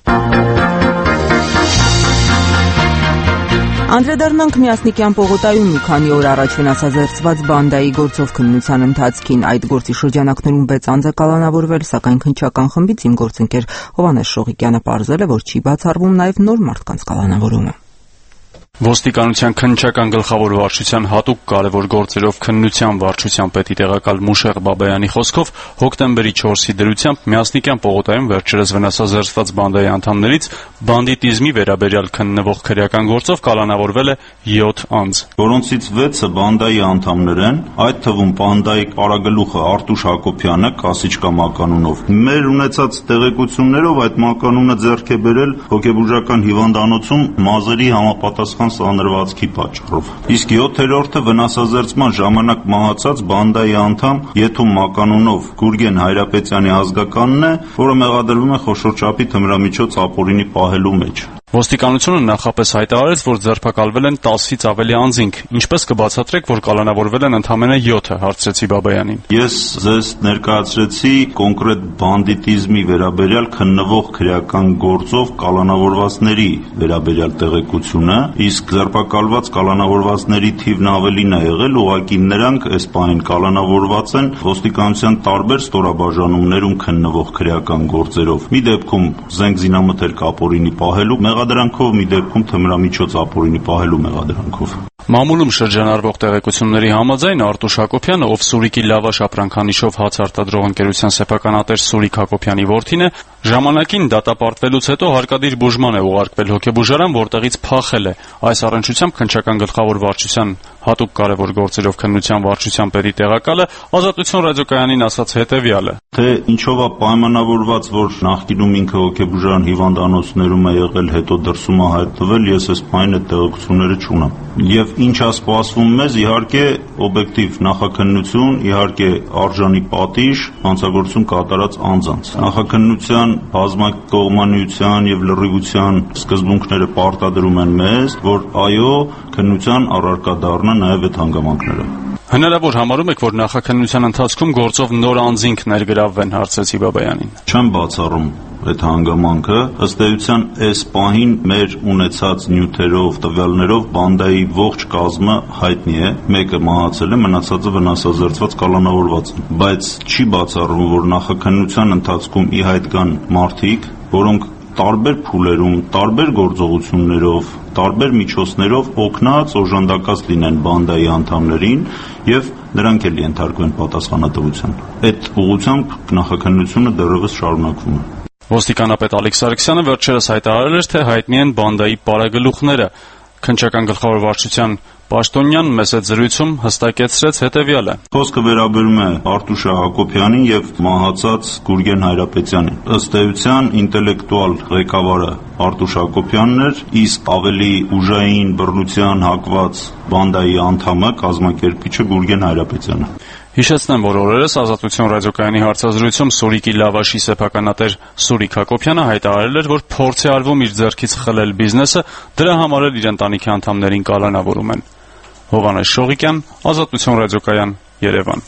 Speaker 1: Անդրադառնանք Միասնիկյան պողոտայում մի քանի օր առաջ վնասազերծված բանդայի գործով քննության ընթացքին։ Այդ գործի շրջանակներում 6 անձ է կալանավորվել, սակայն քննչական խմբից իմ գործընկեր Հովհաննես Շողիկյանը պարզել է, որ չի բացառվում նաև նոր մարդկանց կալանավորումը։
Speaker 8: Ոստիկանության քննչական գլխավոր վարչության հատուկ կարևոր գործերով քննության վարչության պետի տեղակալ Մուշեղ Բաբայանի խոսքով հոկտեմբերի 4-ի դրությամբ Միասնիկյան պողոտայում վերջերս վնասազերծված բանդայի անդամներից բանդիտիզմի վերաբերյալ քննվող քրեական գործով կալանավորվել է 7 անձ,
Speaker 9: որոնցից 6-ը բանդայի անդամներ են, այդ թվում բանդայի պարագլուխը Արտուշ Հակոբյանը Կասիչկա մականունով։ Մեր ունեցած տեղեկություններով այդ մականունը ձեռք է բերել հոգեբուժական հիվանդանոցում մազերի համապատասխան սանրվածքի պատճառով։ Իսկ 7-րդը վնասազերծման ժամանակ մահացած բանդայի անդամ Եթում մականունով Գուրգեն Հայրապետյանի ազգականն է, որը մեղադրվում է խոշոր չափի թմրամիջոց ապօրինի պահելու մեջ։
Speaker 8: Ոստիկանությունը նախապես հայտարարեց, որ ձերբակալվել են 10-ից ավելի անձինք, ինչպես կբացատրեք, որ կալանավորվել են ընդամենը 7-ը, հարցրեցի Բաբայանին։
Speaker 9: Ես ձեզ ներկայացրեցի կոնկրետ բանդիտիզմի վերաբերյալ քննվող քրեական գործով կալանավորվածների վերաբերյալ տեղեկությունը, իսկ ձերբակալված կալանավորվածների թիվն ավելին է եղել, ուղղակի նրանք այս պահին կալանավորված են ոստիկանության տարբեր ստորաբաժանումներում քննվող քրեական գործերով։ Մի դեպքում զենք զինամթերք ապօրինի պահելու մեղադրանքով, մի դեպքում թմրամիջոց ապօրինի պահելու մեղադրանքով։
Speaker 8: Մամուլում շրջանառվող տեղեկությունների համաձայն Արտուշ Հակոբյանը, ով Սուրիկի Լավաշ ապրանքանիշով հաց արտադրող ընկերության սեփականատեր Սուրիկ Հակոբյանի որդին է, ժամանակին դատապարտվելուց հետո հարկադիր բուժման է ուղարկվել հոգեբուժարան, որտեղից փախել է։ Այս առնչությամբ քննչական գլխավոր վարչության հատուկ կարևոր գործերով քննության վարչության պետի տեղակալը Ազատություն ռադիոկայանին ասաց հետևյալը.
Speaker 9: Թե ինչով է պայմանավորված, որ նախկինում ինքը հոգեբուժարան հիվանդանոցներում է եղել, հետո դրսում է հայտնվել, ես այս պահին այդ տեղեկությունները չունեմ։ Եվ ինչ է սպասվում մեզ, իհարկե օբյեկտիվ նախաքննություն, իհարկե արժանի պատիժ, հանցագործություն կատարած անձանց։ Նախաքննության բազմակողմանիության եւ լրիվության սկզբունքները պարտադրում են մեզ, որ այո, քննության առարկա դառնա նաեւ այդ հանգամանքները։
Speaker 8: Հնարավոր համարում եք, որ նախաքննության ընթացքում գործով նոր անձինք ներգրավվեն, հարցրեցի Բաբայանին։
Speaker 9: Չեմ բացառում այդ հանգամանքը, ըստ էության այս պահին մեր ունեցած նյութերով, տվյալներով բանդայի ողջ կազմը հայտնի է, մեկը մահացել է, մնացածը վնասազերծված կալանավորված են, բայց չի բացառվում, որ նախաքննության ընթացքում ի հայտ գան մարդիկ, որոնք տարբեր փուլերում, տարբեր գործողություններով, տարբեր միջոցներով օգնած, օժանդակած լինեն բանդայի անդամներին եւ նրանք էլ ենթարկվեն պատասխանատվության։ Այդ ուղղությամբ նախաքննությունը դեռևս շարունակվում է։
Speaker 8: Ոստիկանապետ Ալեքս Սարգսյանը վերջերս հայտարարել էր, թե հայտնի են բանդայի պարագլուխները։ Քննչական գլխավոր վարչության պաշտոնյան մեծ զրույցում հստակեցրեց հետևյալը.
Speaker 9: Խոսքը վերաբերում է Արտուշ Հակոբյանին եւ մահացած Գուրգեն Հայրապետյանին։ Ըստ էության ինտելեկտուալ ղեկավարը Արտուշ Հակոբյանն էր, իսկ ավելի ուժային բռնության հակված բանդայի անդամը, կազմակերպիչը Գուրգեն Հայրապետյանը։
Speaker 8: Հիշեցնեմ, որ օրերս Ազատություն ռադիոկայանի հարցազրույցում Սուրիկի լավաշի սեփականատեր Սուրիկ Հակոբյանը հայտարարել էր, որ փորձ է արվում իր ձեռքից խլել բիզնեսը, դրա համար էլ իր ընտանիքի անդամներին կալանավորում են։ Հովհաննես Շողիկյան, Ազատություն ռադիոկայան, Երևան։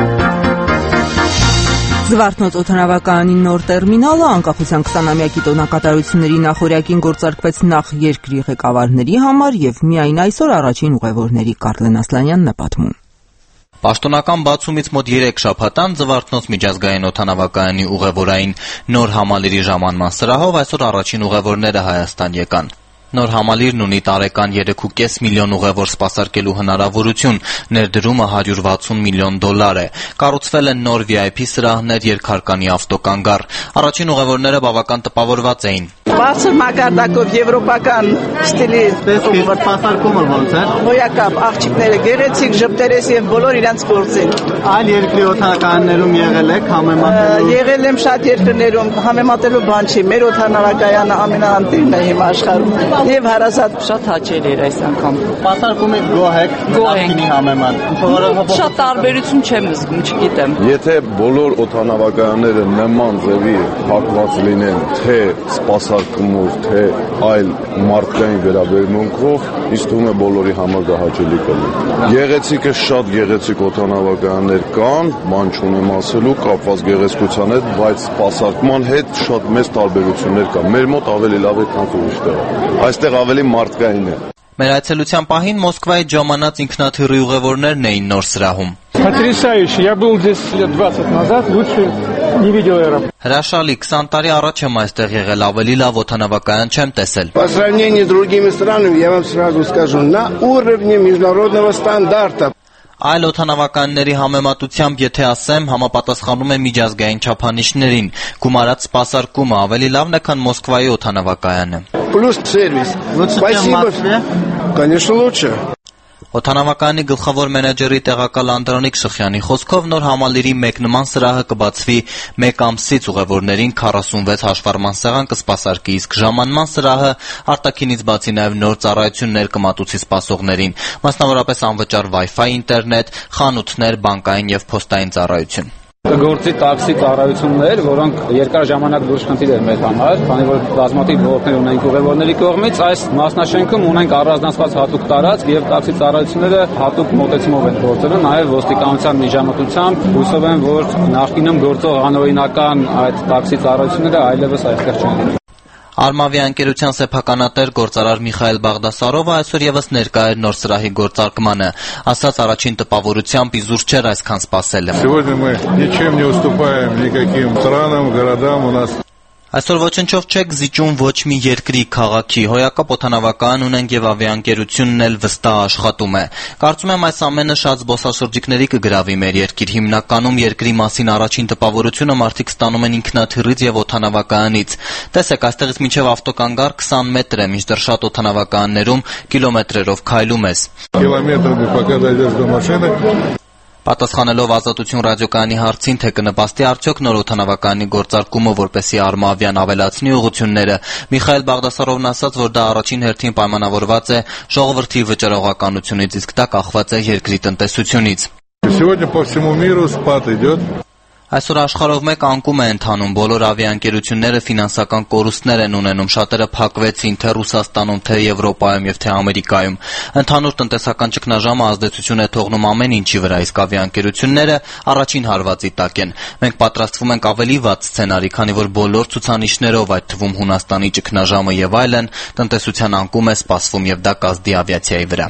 Speaker 1: Զվարթնոց օդանավակայանի նոր տերմինալը անկախության 20-ամյակի տոնակատարությունների նախօրյակին գործարկվեց նախ երկրի ղեկավարների համար եւ միայն այսօր առաջին ուղևորների Կարլեն Ասլանյանն է պատմում։
Speaker 5: Պաշտոնական բացումից մոտ 3 շաբաթ Զվարթնոց միջազգային օդանավակայանի ուղևորային նոր համալիրի ժամանման սրահով այսօր առաջին ուղևորները Հայաստան եկան։ Նոր համալիրն ունի տարեկան 3.5 միլիոն ուղևոր սպասարկելու հնարավորություն, ներդրումը $160 միլիոն է։ Կառուցվել են նոր VIP սրահներ, երկհարկանի ավտոկանգառ։ Առաջին ուղևորները բավական տպավորված էին։
Speaker 11: Բարձր մակարդակով եվրոպական ստիլի սպասարկումը ոնց է։ Հոյակապ աղջիկները գեղեցիկ, ժպտերես եւ բոլոր իրանց գործին։ Այլ երկրի օդանավակայաններում եղել եք համեմատելու։ Եղել եմ շատ երկրներում, համեմատելու բան չի։ Մեր օդանավակայանը ամենաանտիրն է հիմա աշխարհում։ Եվ հարազատ շատ հաճելի էր այս անգամ։ Սպասարկում եք գոհ եք, նախկինի համեմատ։ Շատ տարբերություն չեմ զգում, չգիտեմ։
Speaker 13: Եթե բոլոր օդանավակայանները նման ձևի հակված լինեն, թե սպասարկումով, թե այլ մարդկային վերաբերմունքով, ինձ թվում է բոլորի համար դա հաճելի կլինի։ Գեղեցիկը շատ գեղեցիկ օդանավակայաններ կան, բան չունեմ ասելու, կապված գեղեցկության հետ, բայց սպասարկման հետ շատ մեծ տարբերություններ կան։ Մեր մոտ ավելի լավ է, քան ուրիշտեղ։ Այստեղ ավելի մարդկային է։
Speaker 5: Մեր այցելության պահին Մոսկվայից ժամանած ինքնաթիռի ուղևորներն էին նոր սրահում։
Speaker 24: Потрясающе. Я был здесь лет 20 назад, лучше не видел аэропорт.
Speaker 5: Հրաշալի, 20 տարի առաջ եմ այստեղ եղել, ավելի լավ օդանավակայան չեմ տեսել։
Speaker 25: По сравнению с другими странами, я вам сразу скажу, на уровне международного стандарта.
Speaker 5: Այլ օդանավականների համեմատությամբ, եթե ասեմ, համապատասխանում է միջազգային չափանիշներին։ Գումարած սպասարկումը ավելի լավն է, քան Մոսկվայի օդանավակայանը։
Speaker 25: Плюс сервис. Спасибо. Конечно, лучше.
Speaker 5: Օդանավակայանի գլխավոր մենեջերի տեղակալ Անդրանիկ Շխյանի խոսքով նոր համալիրի մեկ նման սրահը կբացվի 1 ամսից ուղևորներին 46 հաշվառման սեղան կսպասարկի, իսկ ժամանման սրահը արտաքինից բացի նաև նոր ծառայություններ կմատուցի սպասողներին, մասնավորապես անվճար Wi-Fi ինտերնետ, խանութներ, բանկային եւ փոստային ծառայություն։
Speaker 24: Կգործի տաքսի ծառայություններ, որոնք երկար ժամանակ դուրս խնդիր էր մեր համար, քանի որ բազմաթիվ ոլորտներ ունենք ուղևորների կողմից, այս մասնաշենքում ունենք առանձնացված հատուկ տարածք եւ տաքսի ծառայությունները հատուկ մոտեցումով են գործել, նաեւ ոստիկանության միջամտությամբ հուսով եմ, որ նախկինում գործող անօրինական այդ տաքսի ծառայությունները այլևս այստեղ չեն լինի։
Speaker 5: Արմավի ընկերության սեփականատեր գործարար Միխայել Բաղդասարովը այսօր եւս ներկա էր նոր սրահի գործարկմանը, ասաց առաջին տպավորությամբ իզուր չէր այսքան սպասելը։
Speaker 20: Сегодня мы ничем не уступаем никаким странам, городам у нас.
Speaker 5: Այսօր ոչնչով չեք զիջում ոչ մի երկրի քաղաքի, հոյակապ օդանավակայան ունենք եւ ավիաընկերությունն էլ վստահ աշխատում է։ Կարծում եմ այս ամենը շատ զբոսաշրջիկների կգրավի մեր երկիր, հիմնականում երկրի մասին առաջին տպավորությունը մարդիկ ստանում են ինքնաթիռից եւ օդանավակայանից։ Տեսեք, այստեղից մինչեւ ավտոկանգառ 20 մետր է, մինչդեռ շատ օդանավակայաններում կիլոմետրերով քայլում ես։
Speaker 20: Կիլոմետրами пока дойдешь до машины.
Speaker 5: Պատասխանելով Ազատություն ռադիոկայանի հարցին, թե կնպաստի արդյոք նոր օդանավակայանի գործարկումը, որպեսզի Արմավյան ավելացնի ուղղությունները, Միխայել Բաղդասարովն ասաց, որ դա առաջին հերթին պայմանավորված է ժողովրդի վճռողականությունից, իսկ դա կախված է երկրի տնտեսությունից։
Speaker 20: Сегодня по всему миру спад идет.
Speaker 5: Այսօր աշխարհով մեկ անկում է ընթանում, բոլոր ավիաընկերությունները ֆինանսական կորուստներ են ունենում, շատերը փակվեցին թե Ռուսաստանում, թե Եվրոպայում եւ թե Ամերիկայում։ Ընդհանուր տնտեսական ճգնաժամը ազդեցություն է թողնում ամեն ինչի վրա, իսկ ավիաընկերությունները առաջին հարվածի տակ են։ Մենք պատրաստվում ենք ավելի վատ սցենարի, քանի որ բոլոր ցուցանիշներով, այդ թվում Հունաստանի ճգնաժամը եւ այլն, տնտեսության անկում է սպասվում եւ դա կազդի ավիացիայի վրա։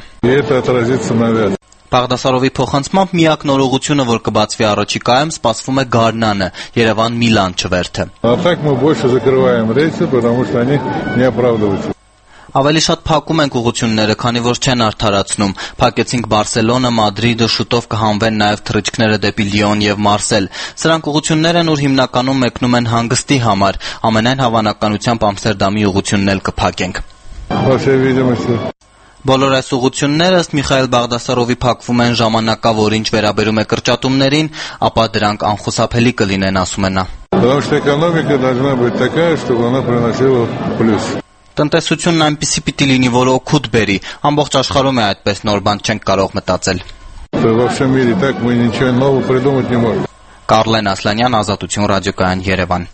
Speaker 5: Բաղդասարովի փոխանցմամբ միակ նոր ուղղությունը, որ կբացվի առաջիկայում, սպասվում է Գարնանը, Երևան-Միլան չվերթը։ Ավելի շատ փակում ենք ուղղությունները, քանի որ չեն արդարացնում։ Փակեցինք Բարսելոնա, Մադրիդը, շուտով կհանվեն նաև թռիչքները դեպի Լիոն եւ Մարսել։ Սրանք ուղղություններ են, ուր հիմնականում մեկնում են հանգստի համար։ Ամենայն հավանականությամբ Ամստերդամի ուղղությունն էլ կփակենք։ Բոլոր այս ուղղությունները ըստ Միխայել Բաղդասարովի փակվում են ժամանակավոր, ինչ վերաբերում է կրճատումներին, ապա դրանք անխուսափելի կլինեն, ասում է նա։ Տնտեսությունն այնպիսի պիտի լինի, որ օգուտ բերի, ամբողջ աշխարհում է այդպես, նոր բան չենք կարող մտածել։
Speaker 20: что вообще в мире так мы ничего нового придумать не можем.
Speaker 5: Կարլեն Ասլանյան, Ազատություն ռադիոկայան, Երևան։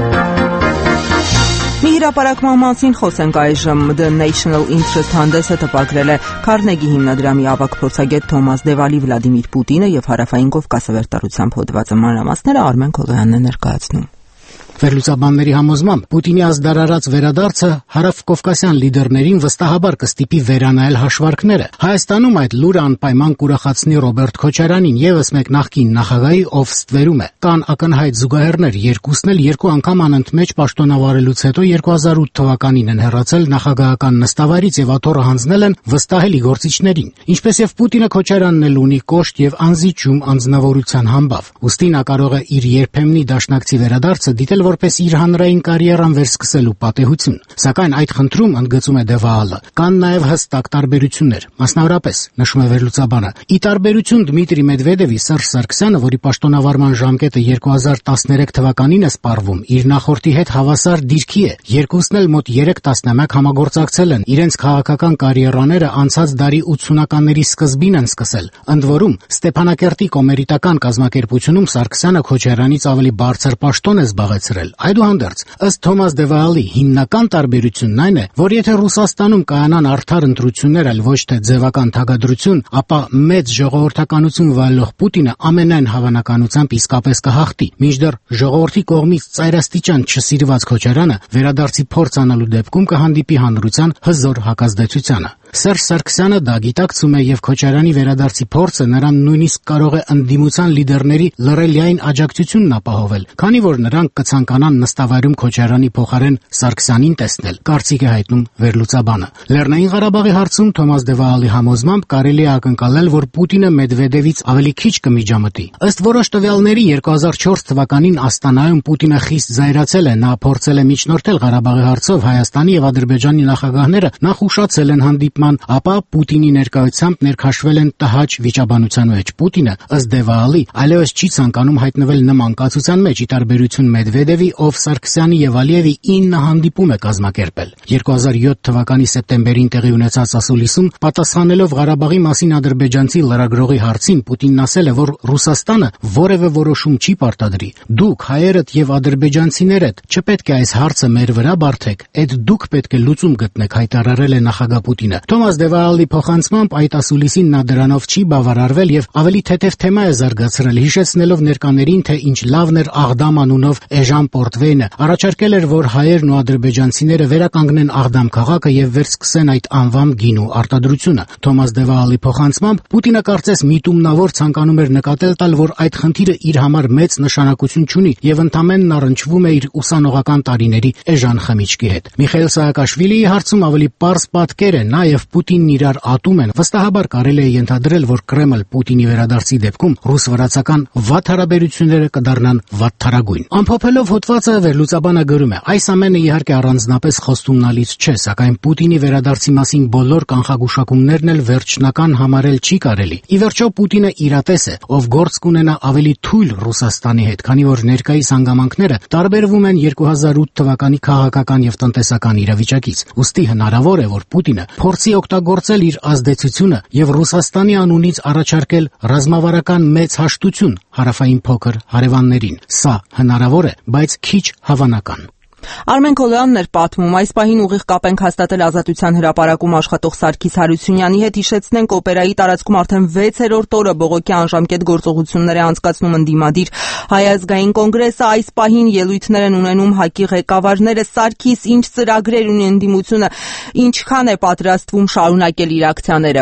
Speaker 1: Մի հրապարակման մասին խոսենք այժմ։ The National Interest հանդեսը տպագրել է Քարնեգի հիմնադրամի ավագ փորձագետ Թոմաս Դևալի Վլադիմիր Պուտինը եւ Հարավային Կովկասը վերտարությամբ հոդվածը մանրամասները Արմեն Քոյանն է ներկայացնում։
Speaker 3: Վերլուծաբանների համոզմամբ Պուտինի ազդարարած վերադարձը հարավկովկասյան լիդերներին վստահաբար կստիպի վերանայել հաշվարկները։ Հայաստանում այդ լուրը անպայման կուրախացնի Ռոբերտ Քոչարյանին, եւս մեկ նախկին նախագահի, ով ստվերում է։ Կան ակնհայտ զուգահեռներ, երկուսն էլ երկու անգամ անընդմեջ պաշտոնավարելուց հետո 2008 թվականին են հեռացել նախագահական նստավայրից եւ աթոռը հանձնել են վստահելի գործիչներին։ Ինչպես եւ Պուտինը, Քոչարյանն էլ ունի կոշտ եւ անզիջում անձնավորության համբավ։ Ուստի նա կարող է իր երբեմնի դաշնակցի վերադարձը դիտել որպես իր հանրային կարիերան վերսկսելու պատեհություն, սակայն այդ խնդրում, ընդգծում է Դևալը, կան նաև հստակ տարբերություններ։ Մասնավորապես, նշում է վերլուծաբանը, ի տարբերություն Դմիտրի Մեդվեդևի, Սերժ Սարգսյանը, որի պաշտոնավարման ժամկետը 2013 թվականին է սպառվում, իր նախորդի հետ հավասար դիրքի է։ Երկուսն էլ մոտ 3 տասնամյակ համագործակցել են, իրենց քաղաքական կարիերաները անցած դարի 80-ականների սկզբին են սկսել։ Ընդ որում, Ստեփանակերտի կոմերիտական կազմակերպությունում Սարգսյանը Քոչարյանից ավելի բարձր պաշտոն է զբաղեցրել։ Այդուհանդերձ, ըստ Թոմաս Դևալի, հիմնական տարբերությունն այն է, որ եթե Ռուսաստանում կայանան արդար ընտրություններ, այլ ոչ թե ձևական թագադրություն, ապա մեծ ժողովրդականություն վայելող Պուտինը ամենայն հավանականությամբ իսկապես կհաղթի, մինչդեռ ժողովրդի կողմից ծայրաստիճան չսիրված Քոչարյանը վերադարձի փորձ անելու դեպքում կհանդիպի հանրության հզոր հակազդեցությանը։ Սերժ Սարգսյանը դա գիտակցում է եւ Քոչարյանի վերադարձի փորձը նրան նույնիսկ կարող է ընդդիմության լիդերների լրելիային աջակցությունն ապահովել, քանի որ նրանք կցանկանան նստավայրում Քոչարյանի փոխարեն Սարգսյանին տեսնել, կարծիք է հայտնում վերլուծաբանը։ Լեռնային Ղարաբաղի հարցում Թոմաս Դևալի համոզմամբ կարելի է ակնկալել, որ Պուտինը Մեդվեդևից ավելի քիչ կմիջամտի։ Ըստ որոշ տվյալների 2004 թվականին Աստանայում Պուտինը խիստ զայրացել է, նա փորձել է միջնորդել Ղարաբաղի հարցով Հայաստանի եւ Ադրբեջանի նախագահները նախուշացել են հանդիպման, ապա Պուտինի ներկայությամբ ներքաշվել են տհաճ վիճաբանության մեջ։ Պուտինը, ըստ Դևալի, այլևս չի ցանկանում հայտնվել նման կացության մեջ, ի տարբերություն Մեդվեդևի, ով Սարգսյանի եւ Ալիևի 9 հանդիպում է կազմակերպել։ 2007 թվականի սեպտեմբերին տեղի ունեցած ասուլիսում, պատասխանելով Ղարաբաղի մասին ադրբեջանցի լրագրողի հարցին, Պուտինն ասել է, որ Ռուսաստանը որևէ որոշում չի պարտադրի։ Դուք հայերդ եւ ադրբեջանցիներդ չպետք է այս հարցը մեր վրա բարթեք, այդ դուք պետք է լուծում գտնեք, հայտարարել է նախագահ Պուտինը։ Թոմաս Դևալի փոխանցմամբ այդ ասուլիսին նա դրանով չի բավարարվել եւ ավելի թեթև թեմա է զարգացրել, հիշեցնելով ներկաներին, թե ինչ լավն էր Աղդամ անունով Էժան Պորտվեյնը առաջարկել էր, որ հայերն ու ադրբեջանցիները վերականգնեն Աղդամ քաղաքը եւ վերսկսեն այդ անվան գինու արտադրությունը։ Թոմաս Դևալի փոխանցմամբ Պուտինը կարծես միտումնավոր ցանկանում էր նկատել տալ, որ այդ խնդիրը իր համար մեծ նշանակություն չունի եւ ընդամենն առնչվում է իր ուսանողական տարիների էժան խմիչքի հետ։ Միխայել Սահակաշվիլիի հարցում ավելի պարզ պատկեր է, նա եւ Պուտինն իրար ատում են։ Վստահաբար կարելի է ենթադրել, որ Կրեմլ Պուտինի վերադարձի դեպքում ռուս-վրացական վատ հարաբերությունները կդառնան վատթարագույն։ Ամփոփելով հոդվածը վերլուծաբանը գրում է. այս ամենը իհարկե առանձնապես խոստումնալից չէ, սակայն Պուտինի վերադարձի մասին բոլոր կանխագուշակումներն էլ վերջնական համարել չի կարելի։ Ի վերջո Պուտինը իրատես է, ով գործ կունենա ավելի թույլ Ռուսաստանի հետ, քանի որ ներկայիս հանգամանքները տարբերվում են 2008 թվականի քաղաքական եւ տնտեսական իրավիճակից։ Ուստի հնարավոր է, որ Պուտինը փորձի օգտագործել իր ազդեցությունը եւ Ռուսաստանի անունից առաջարկել ռազմավարական մեծ հաշտություն հարավային փոքր հարևաններին։ Սա հնարավոր է, բայց քիչ հավանական։
Speaker 1: Արմեն Քոյանն էր պատմում։ Այս պահին ուղիղ կապ ենք հաստատել Ազատության հրապարակում աշխատող Սարգիս Հարությունյանի հետ։ Հիշեցնենք, օպերայի տարածքում արդեն 6-րդ օրը բողոքի անժամկետ գործողություններ է անցկացնում ընդդիմադիր Հայ ազգային կոնգրեսը։ Այս պահին ելույթներ են ունենում ՀԱԿ-ի ղեկավարները։ Սարգիս, ինչ ծրագրեր ունի ընդդիմությունը, ինչքան է պատրաստվում շարունակել իր ակցիաները։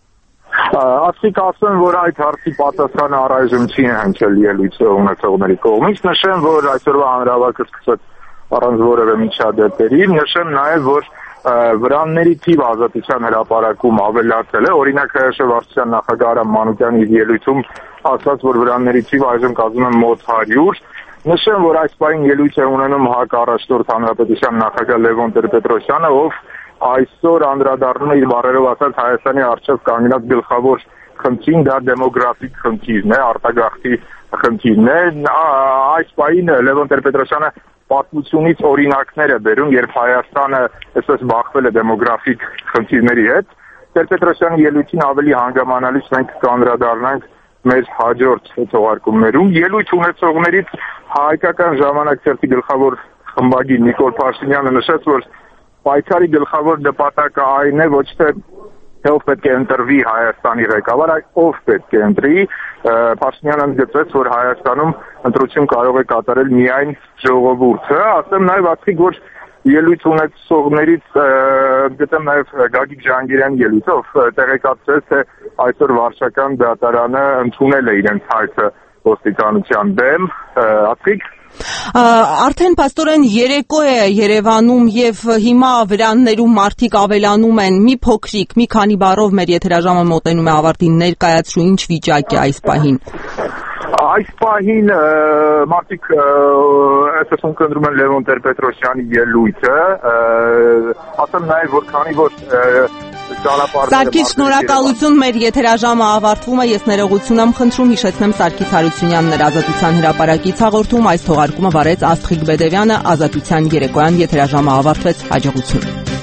Speaker 12: Ասիկ ասեմ, որ այդ հարցի պատասխանը առայժմ չի հնչել ելույթը ունեցողների կողմից։ Նշեմ, որ այսօրվա հանրահավաքը սկսեց առանց որևէ միջադեպերի։ Նշեմ նաև, որ վրանների թիվ Ազատության հրապարակում ավելացել է։ Օրինակ ՀՀՇ վարչության նախագահ Արամ Մանուկյանը իր ելույթում ասաց, որ վրանների թիվը այժմ կազմում է մոտ 100։ Նշեմ, որ այս պահին ելույթ է ունենում ՀԱԿ առաջնորդ հանրապետության նախագահ Լևոն Տեր-Պետրոսյանը, ով այսօր անդրադառնում է իր բառերով ասած Հայաստանի առջև կանգնած գլխավոր խնդրին, դա դեմոգրաֆիկ խնդիրն է, արտագաղթի խնդիրն է։ Այս պահին Լևոն Տեր-Պետրոսյանը պատմությունից օրինակներ է բերում, երբ Հայաստանը այսպես բախվել է դեմոգրաֆիկ խնդիրների հետ։ Տեր-Պետրոսյանի ելույթին ավելի հանգամանալից մենք կանդրադառնանք մեր հաջորդ թողարկումներում։ Ելույթ ունեցողներից Հայկական ժամանակ ցերտի գլխավոր խմբագիր Նիկոլ Փաշինյանը նշեց, որ պայքարի գլխավոր նպատակը այն է, ոչ թե ով պետք է ընտրվի Հայաստանի ղեկավար, այլ ով պետք է ընտրի։ Փաշինյանը ընդգծեց, որ Հայաստանում ընտրություն կարող է կատարել միայն ժողովուրդը։ Ասեմ նաև ասիկ, որ ելույթ ունեցողներից գտեմ նաև Գագիկ Ջհանգիրյանի ելույթով տեղեկացրեց, թե այսօր վարչական դատարանը ընդունել է իրենց հայցը ոստիկանության դեմ։ Ասիկ
Speaker 1: Արդեն փաստորեն երեկո է Երևանում եւ հիմա վրաններում մարդիկ ավելանում են։ Մի փոքրիկ, մի քանի բառով մեր եթերաժամը մոտենում է ավարտին, ներկայացրու ինչ վիճակ է այս պահին։
Speaker 12: Այս պահին մարդիկ այսօր կընտրում են Լևոն Տեր-Պետրոսյանի ելույթը, ասեմ նաև, որ քանի որ
Speaker 1: Սարգիս, շնորհակալություն, մեր եթերաժամը ավարտվում է, ես ներողություն եմ խնդրում, հիշեցնեմ Սարգիս Հարությունյանն էր Ազատության հրապարակից հաղորդում, այս թողարկումը վարեց Աստղիկ Բեդևյանը, Ազատության երեկոյան եթերաժամը ավարտվեց, հաջողություն։